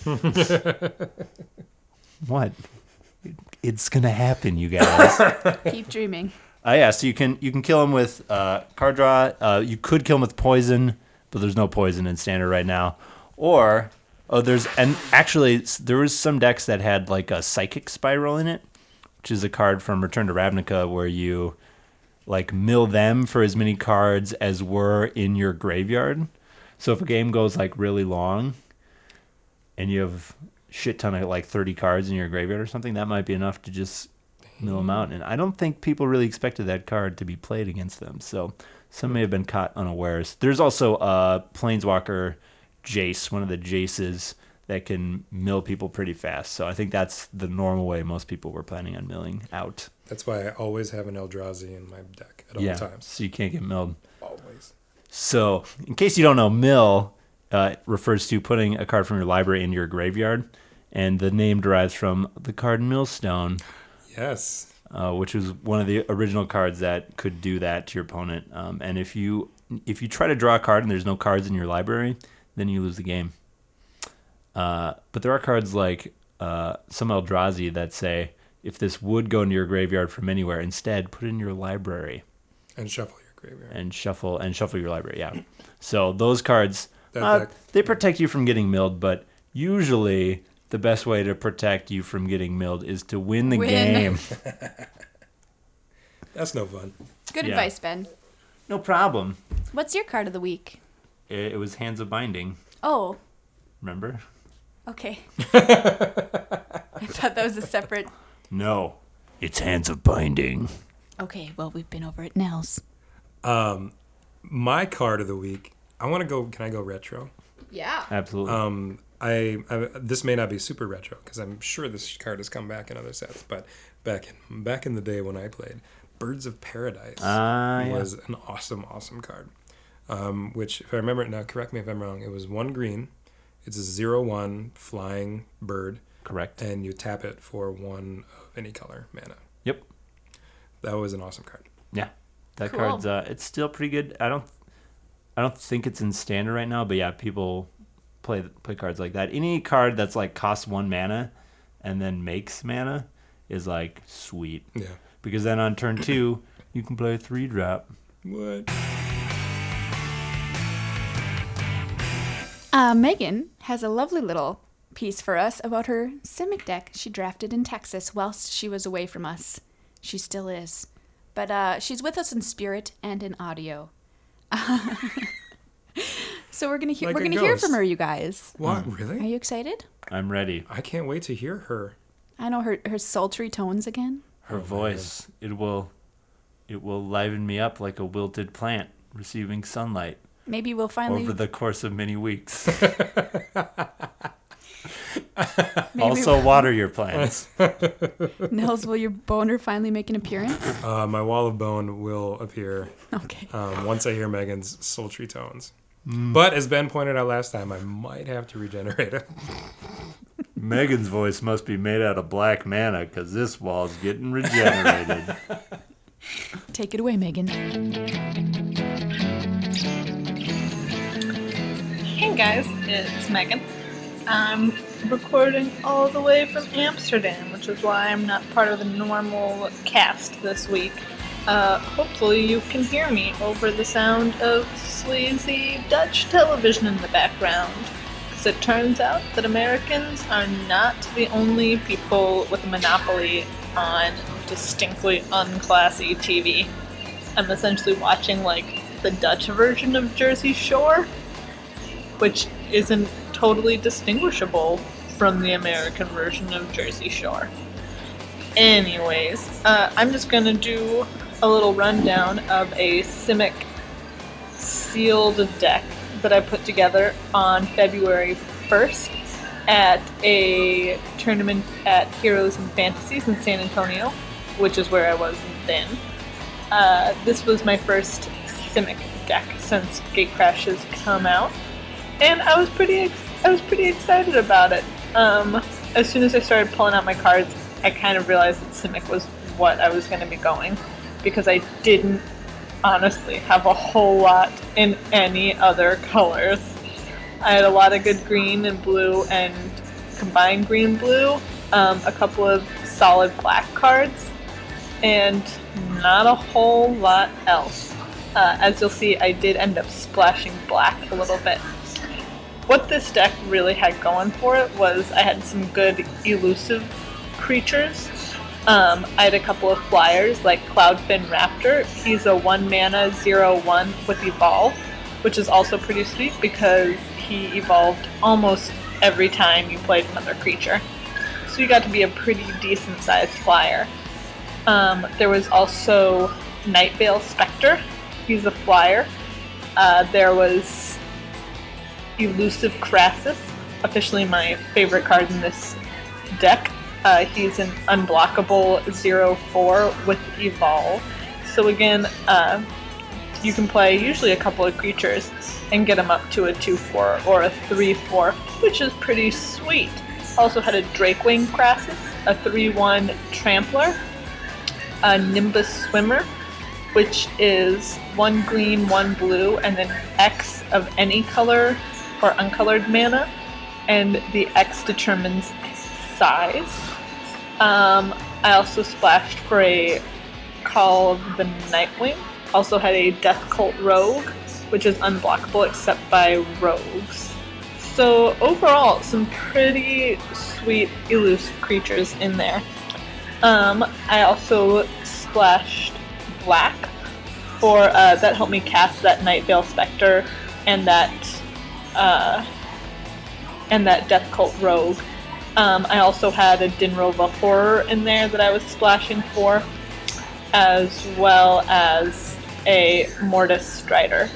What? It's gonna happen, you guys. Keep dreaming. uh, yeah, so you can you can kill him with uh, card draw. Uh, you could kill him with poison, but there's no poison in standard right now. Or oh, there's and actually s- there was some decks that had like a Psychic Spiral in it, which is a card from Return to Ravnica where you like mill them for as many cards as were in your graveyard. So if a game goes like really long and you have shit ton of like thirty cards in your graveyard or something, that might be enough to just mill them out. And I don't think people really expected that card to be played against them. So some may have been caught unawares. There's also a Planeswalker Jace, one of the Jaces that can mill people pretty fast. So I think that's the normal way most people were planning on milling out. that's why I always have an Eldrazi in my deck at all yeah, times. so you can't get milled. Always. So, in case you don't know, mill uh, refers to putting a card from your library into your graveyard, and the name derives from the card Millstone, Yes. uh, which was one of the original cards that could do that to your opponent. Um, and if you if you try to draw a card and there's no cards in your library, then you lose the game. Uh, but there are cards like uh, some Eldrazi that say, if this would go into your graveyard from anywhere, instead put it in your library. And shuffle your graveyard. and shuffle and shuffle your library. Yeah. So those cards, That uh, deck- they protect you from getting milled, but usually the best way to protect you from getting milled is to win the Win. game. That's no fun. Good Yeah. advice, Ben. No problem. What's your card of the week? It, it was Hands of Binding. Oh, Remember? okay. I thought that was a separate. No, it's Hands of Binding. Okay, well, we've been over it Nels. Um, my card of the week. I want to go. Can I go retro? Yeah. Absolutely. Um, I, I this may not be super retro because I'm sure this card has come back in other sets. But back in back in the day when I played, Birds of Paradise Ah, yeah. was an awesome, awesome card. Um, which, if I remember it now, correct me if I'm wrong. It was one green. It's a zero one flying bird, Correct. and you tap it for one of any color mana. Yep. That was an awesome card. Yeah. That Cool. card's uh, it's still pretty good. I don't I don't think it's in standard right now, but yeah, people play play cards like that. Any card that's like costs one mana and then makes mana is like sweet. Yeah. Because then on turn two, you can play a three drop. What? Uh, Megan has a lovely little piece for us about her Simic deck she drafted in Texas whilst she was away from us. She still is. But uh, she's with us in spirit and in audio. So we're gonna hear Like we're a gonna hear ghost. from her, you guys. What? Are Really? you excited? I'm ready. I can't wait to hear her. I know her her sultry tones again. Her Oh, voice, it will it will liven me up like a wilted plant receiving sunlight Maybe we'll finally over the course of many weeks. maybe Also water your plants. Nels, will your boner finally make an appearance? Uh, my wall of bone will appear Okay. um, once I hear Megan's sultry tones. But as Ben pointed out last time, I might have to regenerate it. Megan's voice must be made out of black mana because this wall's getting regenerated. Take it away, Megan. Hey guys, it's Megan. I'm recording all the way from Amsterdam, which is why I'm not part of the normal cast this week. Uh, hopefully you can hear me over the sound of sleazy Dutch television in the background. Because it turns out that Americans are not the only people with a monopoly on distinctly unclassy T V. I'm essentially watching, like, the Dutch version of Jersey Shore, which isn't totally distinguishable from the American version of Jersey Shore. Anyways, uh, I'm just gonna do a little rundown of a Simic sealed deck that I put together on February first at a tournament at Heroes and Fantasies in San Antonio, which is where I was then. Uh, this was my first Simic deck since Gatecrash has come out, and I was pretty ex- I was pretty excited about it. Um, as soon as I started pulling out my cards, I kind of realized that Simic was what I was going to be going, because I didn't honestly have a whole lot in any other colors. I had a lot of good green and blue and combined green and blue, um, a couple of solid black cards, and not a whole lot else. Uh, as you'll see, I did end up splashing black a little bit. What this deck really had going for it was I had some good elusive creatures. Um, I had a couple of flyers like Cloudfin Raptor. He's a one mana zero one with Evolve, which is also pretty sweet because he evolved almost every time you played another creature. So you got to be a pretty decent sized flyer. Um, there was also Nightveil Spectre. He's a flyer. Uh, there was Elusive Crassus, officially my favorite card in this deck. Uh, he's an unblockable zero four with Evolve. So again, uh, you can play usually a couple of creatures and get them up to a two four or a three four, which is pretty sweet. Also had a Drakewing Crassus, a three one Trampler, a Nimbus Swimmer, which is one green, one blue, and then X of any color or uncolored mana, and the X determines size. Um, I also splashed for a Call of the Nightwing. Also had a Death Cult Rogue, which is unblockable except by rogues. So overall, some pretty sweet elusive creatures in there. Um, I also splashed black for uh, that helped me cast that Nightveil Spectre and that uh, and that Death Cult Rogue. Um, I also had a Dinrova Horror in there that I was splashing for, as well as a Mortis Strider.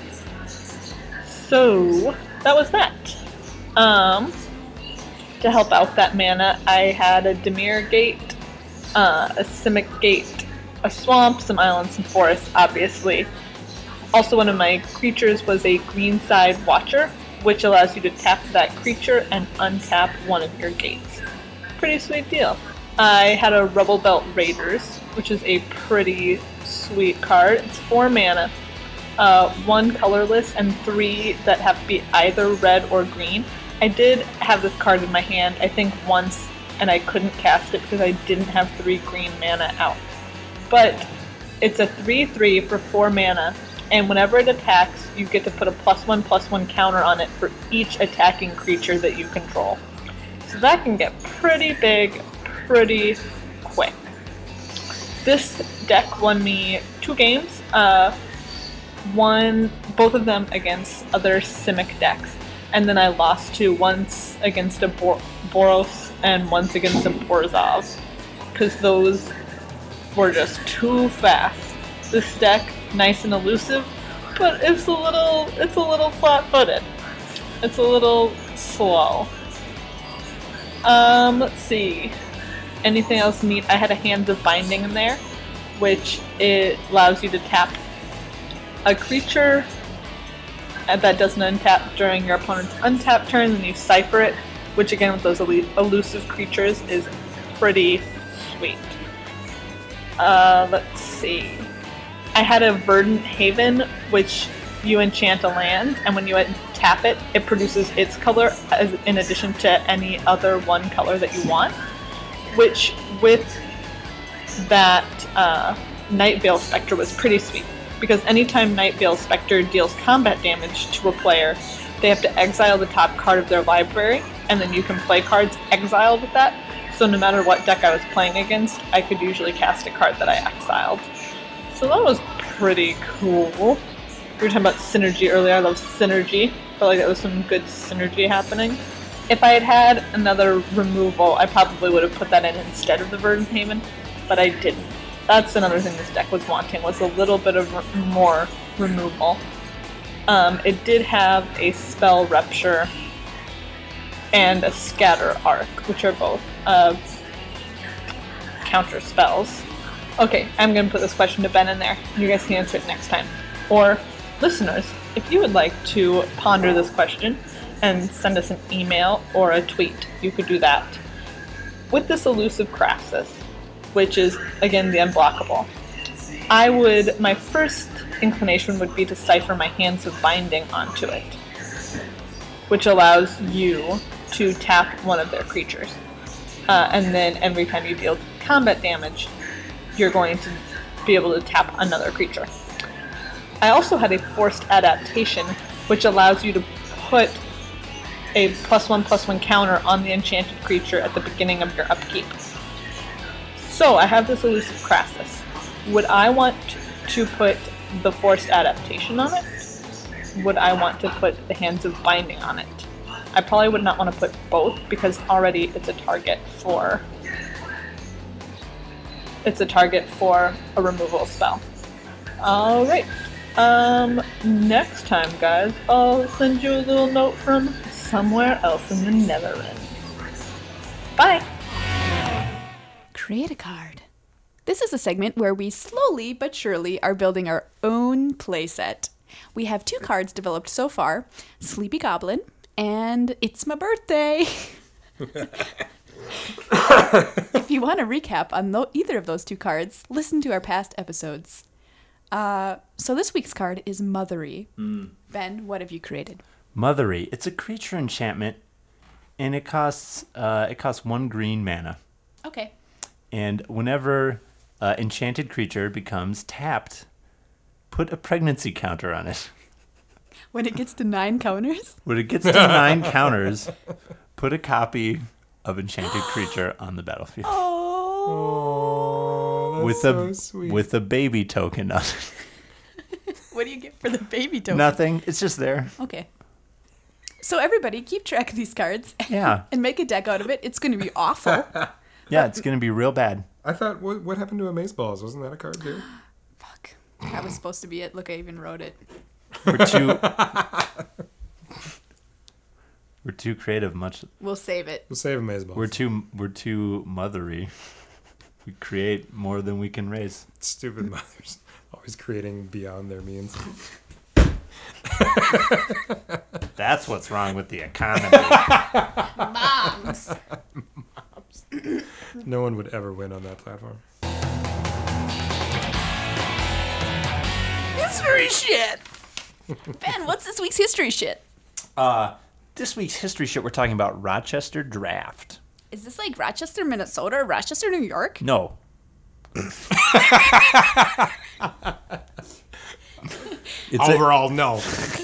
So that was that. Um, to help out that mana, I had a Dimir Gate, uh, a Simic Gate, a Swamp, some islands, some forests, obviously. Also, one of my creatures was a Greenside Watcher, which allows you to tap that creature and untap one of your gates. Pretty sweet deal. I had a Rubble Belt Raiders, which is a pretty sweet card. It's four mana, uh, one colorless, and three that have to be either red or green. I did have this card in my hand, I think once, and I couldn't cast it because I didn't have three green mana out. But it's a three three for four mana, and whenever it attacks, you get to put a plus one plus one counter on it for each attacking creature that you control. So that can get pretty big, pretty quick. This deck won me two games, uh, one, both of them against other Simic decks, and then I lost to once against a Bor- Boros and once against a Borzov, because those were just too fast. This deck, nice and elusive, but it's a little, it's a little flat-footed. It's a little slow. Um, let's see. Anything else neat? I had a Hands of Binding in there, which it allows you to tap a creature that doesn't untap during your opponent's untap turn, and you cipher it, which again with those elusive creatures is pretty sweet. Uh, let's see. I had a Verdant Haven, which you enchant a land, and when you tap it, it produces its color as, in addition to any other one color that you want. Which, with that uh, Nightveil Spectre, was pretty sweet. Because anytime Nightveil Spectre deals combat damage to a player, they have to exile the top card of their library, and then you can play cards exiled with that. So no matter what deck I was playing against, I could usually cast a card that I exiled. So that was pretty cool. We were talking about synergy earlier. I love synergy. I felt like there was some good synergy happening. If I had had another removal, I probably would have put that in instead of the Verdant Haven, but I didn't. That's another thing this deck was wanting, was a little bit of re- more removal. Um, it did have a Spell Rupture and a Scatter Arc, which are both uh, counter spells. Okay, I'm going to put this question to Ben in there. You guys can answer it next time. Or, listeners, if you would like to ponder this question and send us an email or a tweet, you could do that. With this elusive Krasis, which is, again, the unblockable, I would, my first inclination would be to cipher my Hands of Binding onto it, which allows you to tap one of their creatures. Uh, and then every time you deal combat damage, you're going to be able to tap another creature. I also had a Forced Adaptation, which allows you to put a plus one plus one counter on the enchanted creature at the beginning of your upkeep. So I have this elusive Krasis. Would I want to put the Forced Adaptation on it? Would I want to put the Hands of Binding on it? I probably would not want to put both, because already it's a target for it's a target for a removal spell. Alright. Um, next time, guys, I'll send you a little note from somewhere else in the Netherlands. Bye! Create a card. This is a segment where we slowly but surely are building our own playset. We have two cards developed so far, Sleepy Goblin and It's My Birthday. If you want a recap on th- either of those two cards, listen to our past episodes. Uh, so this week's card is Mothery. Mm. Ben, what have you created? Mothery. It's a creature enchantment, and it costs uh, it costs one green mana. Okay. And whenever uh, enchanted creature becomes tapped, put a pregnancy counter on it. When it gets to nine counters? When it gets to nine counters, put a copy of enchanted creature on the battlefield. Oh, that's with so a sweet. with a baby token on it. What do you get for the baby token? Nothing. It's just there. Okay. So everybody, keep track of these cards. Yeah. And make a deck out of it. It's going to be awful. Yeah, it's gonna be real bad. I thought, what, what happened to Amazeballs? Wasn't that a card too? Fuck. That was supposed to be it. Look, I even wrote it. We're too We're too creative. Much. We'll save it. We'll save Amazeballs. We're too we're too mothery. We create more than we can raise. Stupid mothers, always creating beyond their means. That's what's wrong with the economy. Moms. No one would ever win on that platform. History shit. Ben, what's this week's history shit? Uh, This week's history shit, we're talking about Rochester Draft. Is this like Rochester, Minnesota, or Rochester, New York? No. It's a- Overall, no.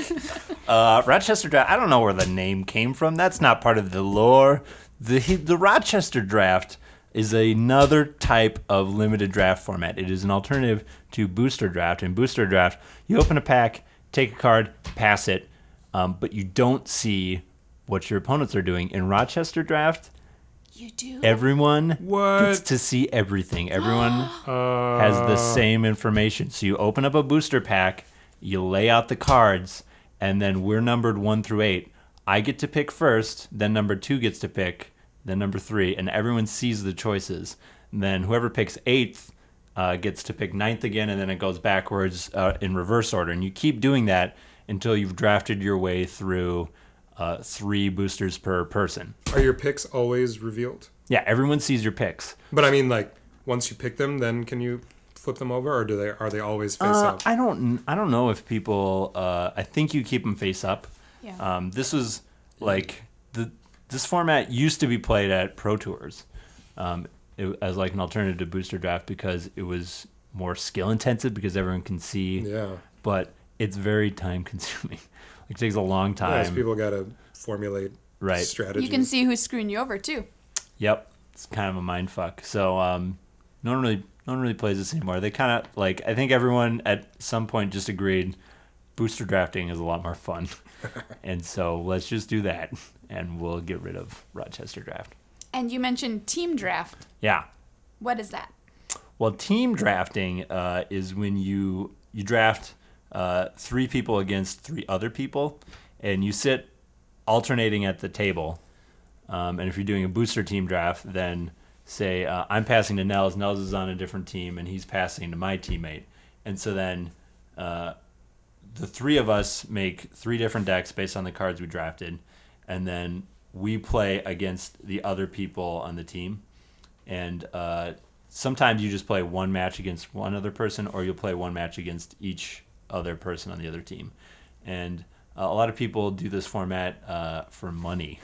Uh, Rochester Draft, I don't know where the name came from. That's not part of the lore. The the Rochester Draft is another type of limited draft format. It is an alternative to Booster Draft. In Booster Draft, you open a pack, take a card, pass it, um, but you don't see what your opponents are doing. In Rochester Draft, You do? everyone What? gets to see everything. Everyone Uh, has the same information. So you open up a booster pack, you lay out the cards, and then we're numbered one through eight. I get to pick first, then number two gets to pick, then number three, and everyone sees the choices. And then whoever picks eighth uh, gets to pick ninth again, and then it goes backwards uh, in reverse order. And you keep doing that until you've drafted your way through uh, three boosters per person. Are your picks always revealed? Yeah, everyone sees your picks. But I mean, like, once you pick them, then can you flip them over, or do they are they always face Uh, up? I don't. I don't know if people. Uh, I think you keep them face up. Yeah. Um, this was like the. This format used to be played at Pro Tours, um, it, as like an alternative to Booster Draft because it was more skill intensive because everyone can see. Yeah. But it's very time consuming. It takes a long Yes, time. people got to formulate Right. strategy. You can see who's screwing you over, too. Yep, it's kind of a mind fuck. So um, no one really, no one really plays this anymore. They kind of like. I think everyone at some point just agreed, booster drafting is a lot more fun, and so let's just do that, and we'll get rid of Rochester Draft. And you mentioned team draft. Yeah. What is that? Well, team drafting uh, is when you you draft uh, three people against three other people, and you sit alternating at the table. Um, and if you're doing a booster team draft, then say uh, I'm passing to Nels, Nels is on a different team, and he's passing to my teammate. And so then uh, the three of us make three different decks based on the cards we drafted, and then we play against the other people on the team. And uh, sometimes you just play one match against one other person, or you'll play one match against each other person on the other team. And uh, a lot of people do this format uh, for money.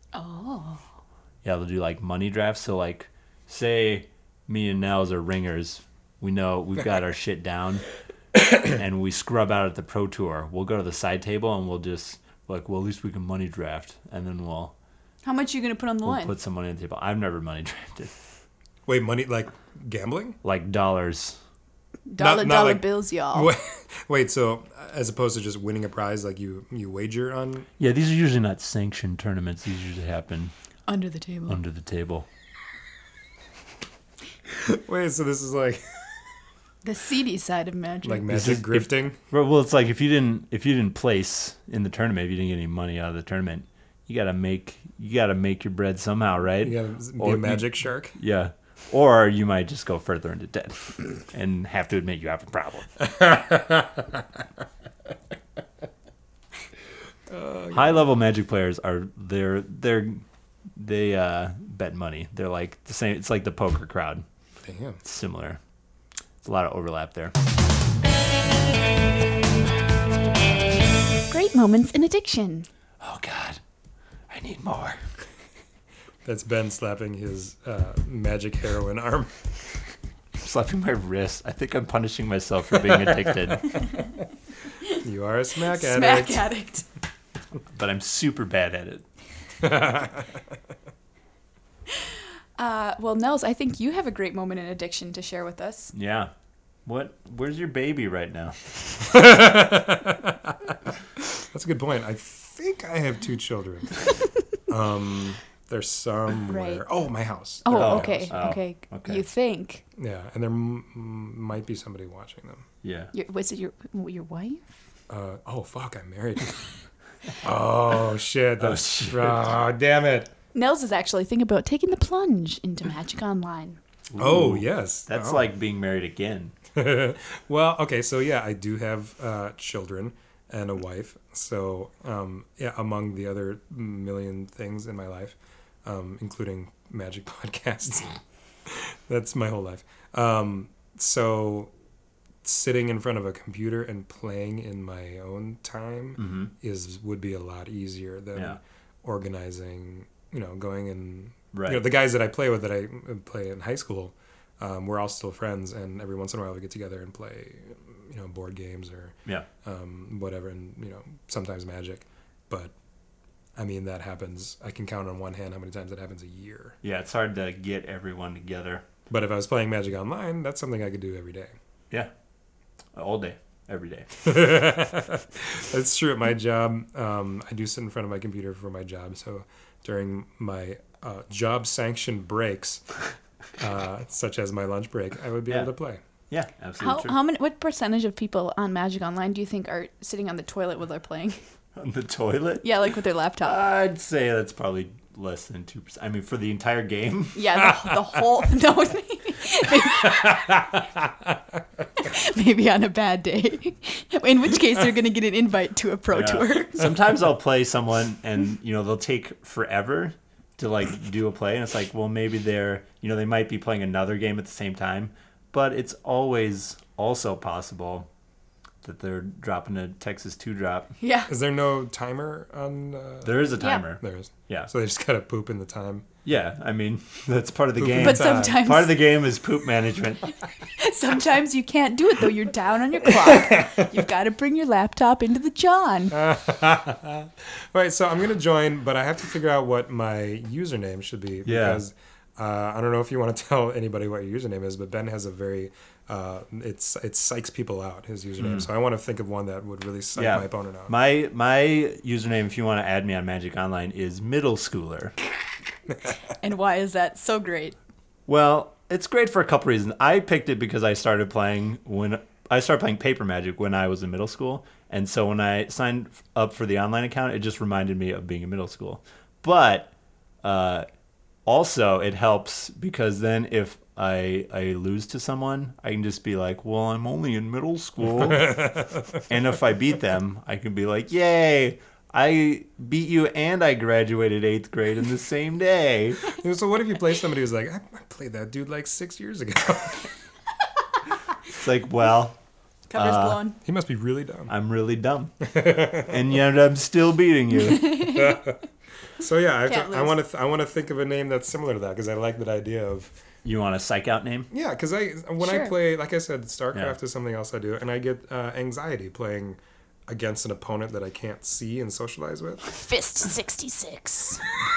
Oh. Yeah, they'll do like money drafts. So like, say me and Nels are ringers. We know we've got our shit down, and we scrub out at the Pro Tour. We'll go to the side table and we'll just like, well, at least we can money draft, and then we'll How much are you going to put on the we'll line? put some money on the table. I've never money drafted. Wait, money like gambling? Like dollars. dollar, not- not dollar like- bills, y'all. Wait, wait, so as opposed to just winning a prize, like you you wager on? Yeah, these are usually not sanctioned tournaments. These usually happen Under the table. under the table. Wait, so this is like The seedy side of magic. like This magic is- grifting? Well, well, it's like if you didn't if you didn't place in the tournament, if you didn't get any money out of the tournament, you gotta make you gotta make your bread somehow, right? You gotta be Or a you- magic shark. Yeah. Or you might just go further into debt and have to admit you have a problem. High level Magic players are they're they're they uh, bet money. They're like the same. It's like the poker crowd. Damn. It's similar. It's a lot of overlap there. Great moments in addiction. Oh God, I need more. That's Ben slapping his uh, magic heroin arm. Slapping my wrist. I think I'm punishing myself for being addicted, You are a smack Smack addict. addict. but I'm super bad at it. Uh, well, Nels, I think you have a great moment in addiction to share with us. Yeah. What? Where's your baby right now? That's a good point. I think I have two children. um, they're somewhere. Right. Oh, my house. Oh, They're at my okay, house. Oh, okay, okay. You think? Yeah, and there m- m- might be somebody watching them. Yeah. Your, was it your your wife? Uh, oh, fuck, I'm married. oh, shit. Oh, That's, shit. oh, damn it. Nels is actually thinking about taking the plunge into Magic Online. Oh, Ooh, yes. That's Oh. like being married again. Well, okay, so yeah, I do have uh, children and a wife. So, um, yeah, among the other million things in my life, um, including magic podcasts. That's my whole life. Um, so, sitting in front of a computer and playing in my own time Mm-hmm. is would be a lot easier than Yeah. organizing. You know, going and Right. you know the guys that I play with that I play in high school. Um, we're all still friends, and every once in a while we get together and play, you know, board games or Yeah. um, whatever, and you know, sometimes Magic. But I mean, that happens. I can count on one hand how many times that happens a year. Yeah, it's hard to get everyone together. But if I was playing Magic Online, that's something I could do every day. Yeah. All day, every day. That's true. At my job, um, I do sit in front of my computer for my job. So during my uh, job-sanctioned breaks, uh, such as my lunch break, I would be Yeah. able to play. Yeah, absolutely How true. how many? What percentage of people on Magic Online do you think are sitting on the toilet while they're playing? On the toilet? Yeah, like with their laptop. I'd say that's probably less than two percent. I mean, for the entire game? Yeah, the, the whole no. Maybe on a bad day. In which case, they're gonna get an invite to a pro Yeah. tour. Sometimes I'll play someone and, you know, they'll take forever to, like, do a play. And it's like, well, maybe they're, you know, they might be playing another game at the same time. But it's always also possible that they're dropping a Texas two drop. Yeah. Is there no timer on? Uh, There is a Yeah. timer. there is. Yeah. So they just gotta poop in the time. Yeah, I mean, that's part of the Poop game. in But the time. sometimes, Part of the game is poop management. sometimes you can't do it though. You're down on your clock. You've got to bring your laptop into the John. All right, so I'm gonna join, but I have to figure out what my username should be Yeah. because uh, I don't know if you want to tell anybody what your username is, but Ben has a very uh, it's it psychs people out, his username. So I want to think of one that would really psych Yeah. my opponent out. My my username, if you want to add me on Magic Online, is middle schooler. And why is that so great? Well, it's great for a couple reasons. I picked it because I started playing when I started playing paper Magic when I was in middle school, and so when I signed up for the online account, it just reminded me of being in middle school. But uh, also, it helps because then if I I lose to someone, I can just be like, "Well, I'm only in middle school," and if I beat them, I can be like, "Yay! I beat you and I graduated eighth grade in the same day." So what if you play somebody who's like, I, I played that dude like six years ago. It's like, well, Covers Uh, blown. He must be really dumb. I'm really dumb, and yet I'm still beating you. So yeah, I, have Can't to, I lose. want to th- I want to think of a name that's similar to that because I like that idea of You want a psych out name? yeah. Because I when I Sure. play, like I said, StarCraft Yeah. is something else I do, and I get uh, anxiety playing against an opponent that I can't see and socialize with. Fist sixty-six.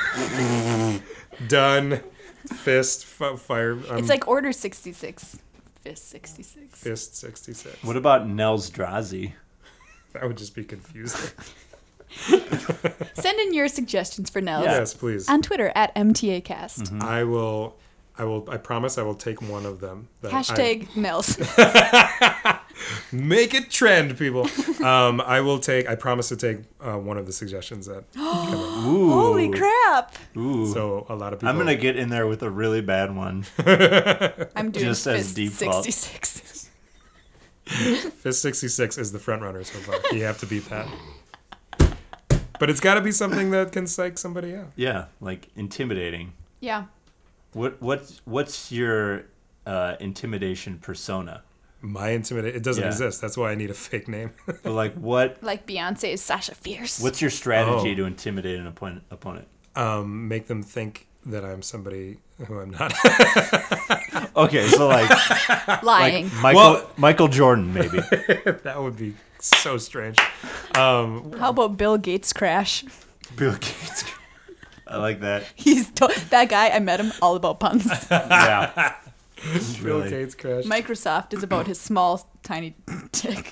Done. Fist f- fire. Um, It's like Order sixty-six. Fist sixty-six. fist sixty-six. What about Nels Drazi? That would just be confusing. Send in your suggestions for Nels Yeah. Yes, please. on Twitter at M T A Cast. I will. I will. I promise. I will take one of them. that I- Hashtag Nels. Make it trend, people. Um, I will take. I promise to take uh, one of the suggestions that come in. Ooh. Holy crap! Ooh. So a lot of people. I'm gonna get in there with a really bad one. I'm doing Just as Fist default. sixty-six. Fist sixty-six is the front runner so far. You have to beat that. But it's got to be something that can psych somebody out. Yeah, like intimidating. Yeah. What what's what's your uh, intimidation persona? My intimidate. It doesn't Yeah. exist. That's why I need a fake name. But like, what Like Beyonce's Sasha Fierce. what's your strategy Oh. to intimidate an opponent? Opponent. um, make them think that I'm somebody who I'm not. Okay, so like Lying. like Michael Well- Michael Jordan maybe. That would be so strange. Um, How about Bill Gates crash? Bill Gates. I like that. He's to- that guy. I met him. All about puns. Yeah. Bill Really. Gates crash. Microsoft is about his small, tiny dick.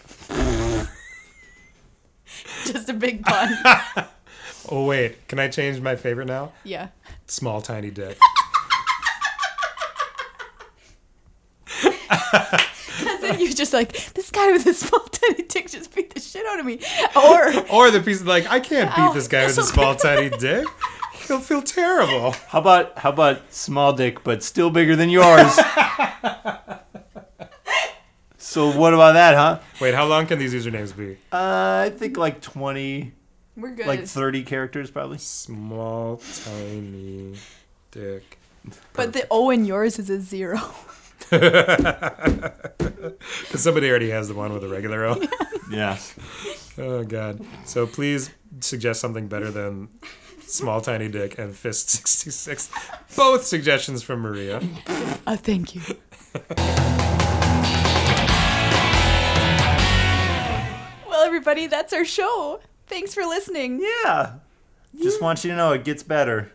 Just a big pun. Oh wait, can I change my favorite now? Yeah. Small tiny dick. Because then you're just like, this guy with a small, tiny dick just beat the shit out of me. Or Or the piece of like, I can't beat Ow, this guy with a this'll small tiny dick. He'll feel terrible. How about how about small dick but still bigger than yours? So what about that, huh? Wait, how long can these usernames be? Uh, I think like twenty, we're good. like thirty characters probably. Small tiny dick. But the O in yours is a zero. Because somebody already has the one with a regular O. Yeah. Oh, God. So please suggest something better than Small Tiny Dick and Fist sixty-six. Both suggestions from Maria. Oh, thank you. Well, everybody, that's our show. Thanks for listening. Yeah. Just want you to know it gets better.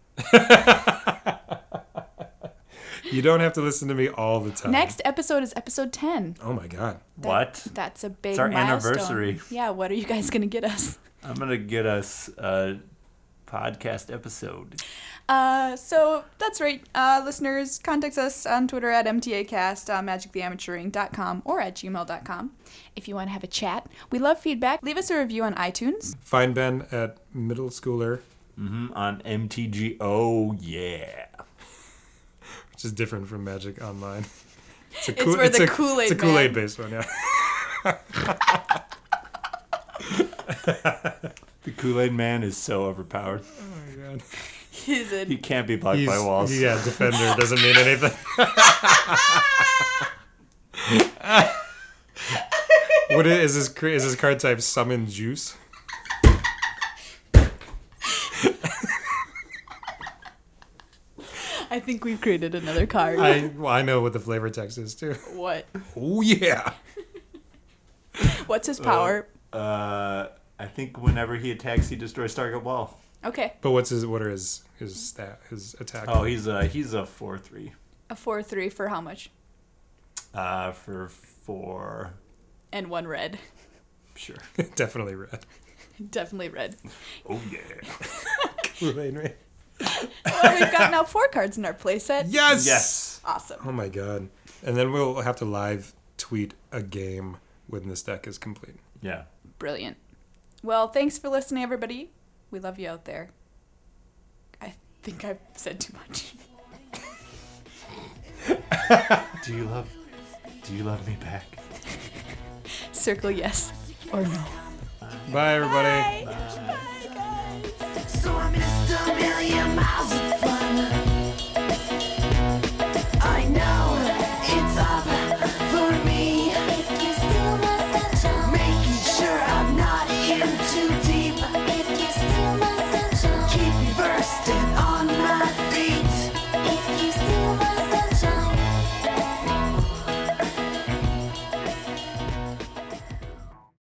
You don't have to listen to me all the time. Next episode is episode ten. Oh, my God. That- What? That's a big It's our milestone. anniversary. Yeah, what are you guys going to get us? I'm going to get us a podcast episode. Uh, so that's right. Uh, listeners, contact us on Twitter at M T A cast, uh, magic the amateuring dot com, or at gmail dot com. If you want to have a chat, we love feedback. Leave us a review on iTunes. Find Ben at Middle Schooler, Mm-hmm. On M T G. Oh, yeah. which is different from Magic Online. It's, a It's where the a, Kool-Aid It's a Kool-Aid Man. based one, yeah. The Kool-Aid Man is so overpowered. Oh, my God. He's a He can't be blocked by He's- walls. Yeah, Defender doesn't mean anything. What is, is his cr- is his card type? Summon Juice. I think we've created another card. I well, I know what the flavor text is too. What? Oh yeah. What's his power? Uh, I think whenever he attacks, he destroys target wall. Okay. But what's his? What are his his stat? His attack? Oh, he's a he's a four three. A four three for how much? Uh, for four. And one red. Sure. Definitely red. Definitely red. Oh yeah. Kool-Aid Red. Well, we've got now four cards in our playset. Yes. Yes. Awesome. Oh my god. And then we'll have to live tweet a game when this deck is complete. Yeah. Brilliant. Well, thanks for listening, everybody. We love you out there. I think I've said too much. Do you love? Do you love me back? Circle yes or no. Bye everybody. Bye.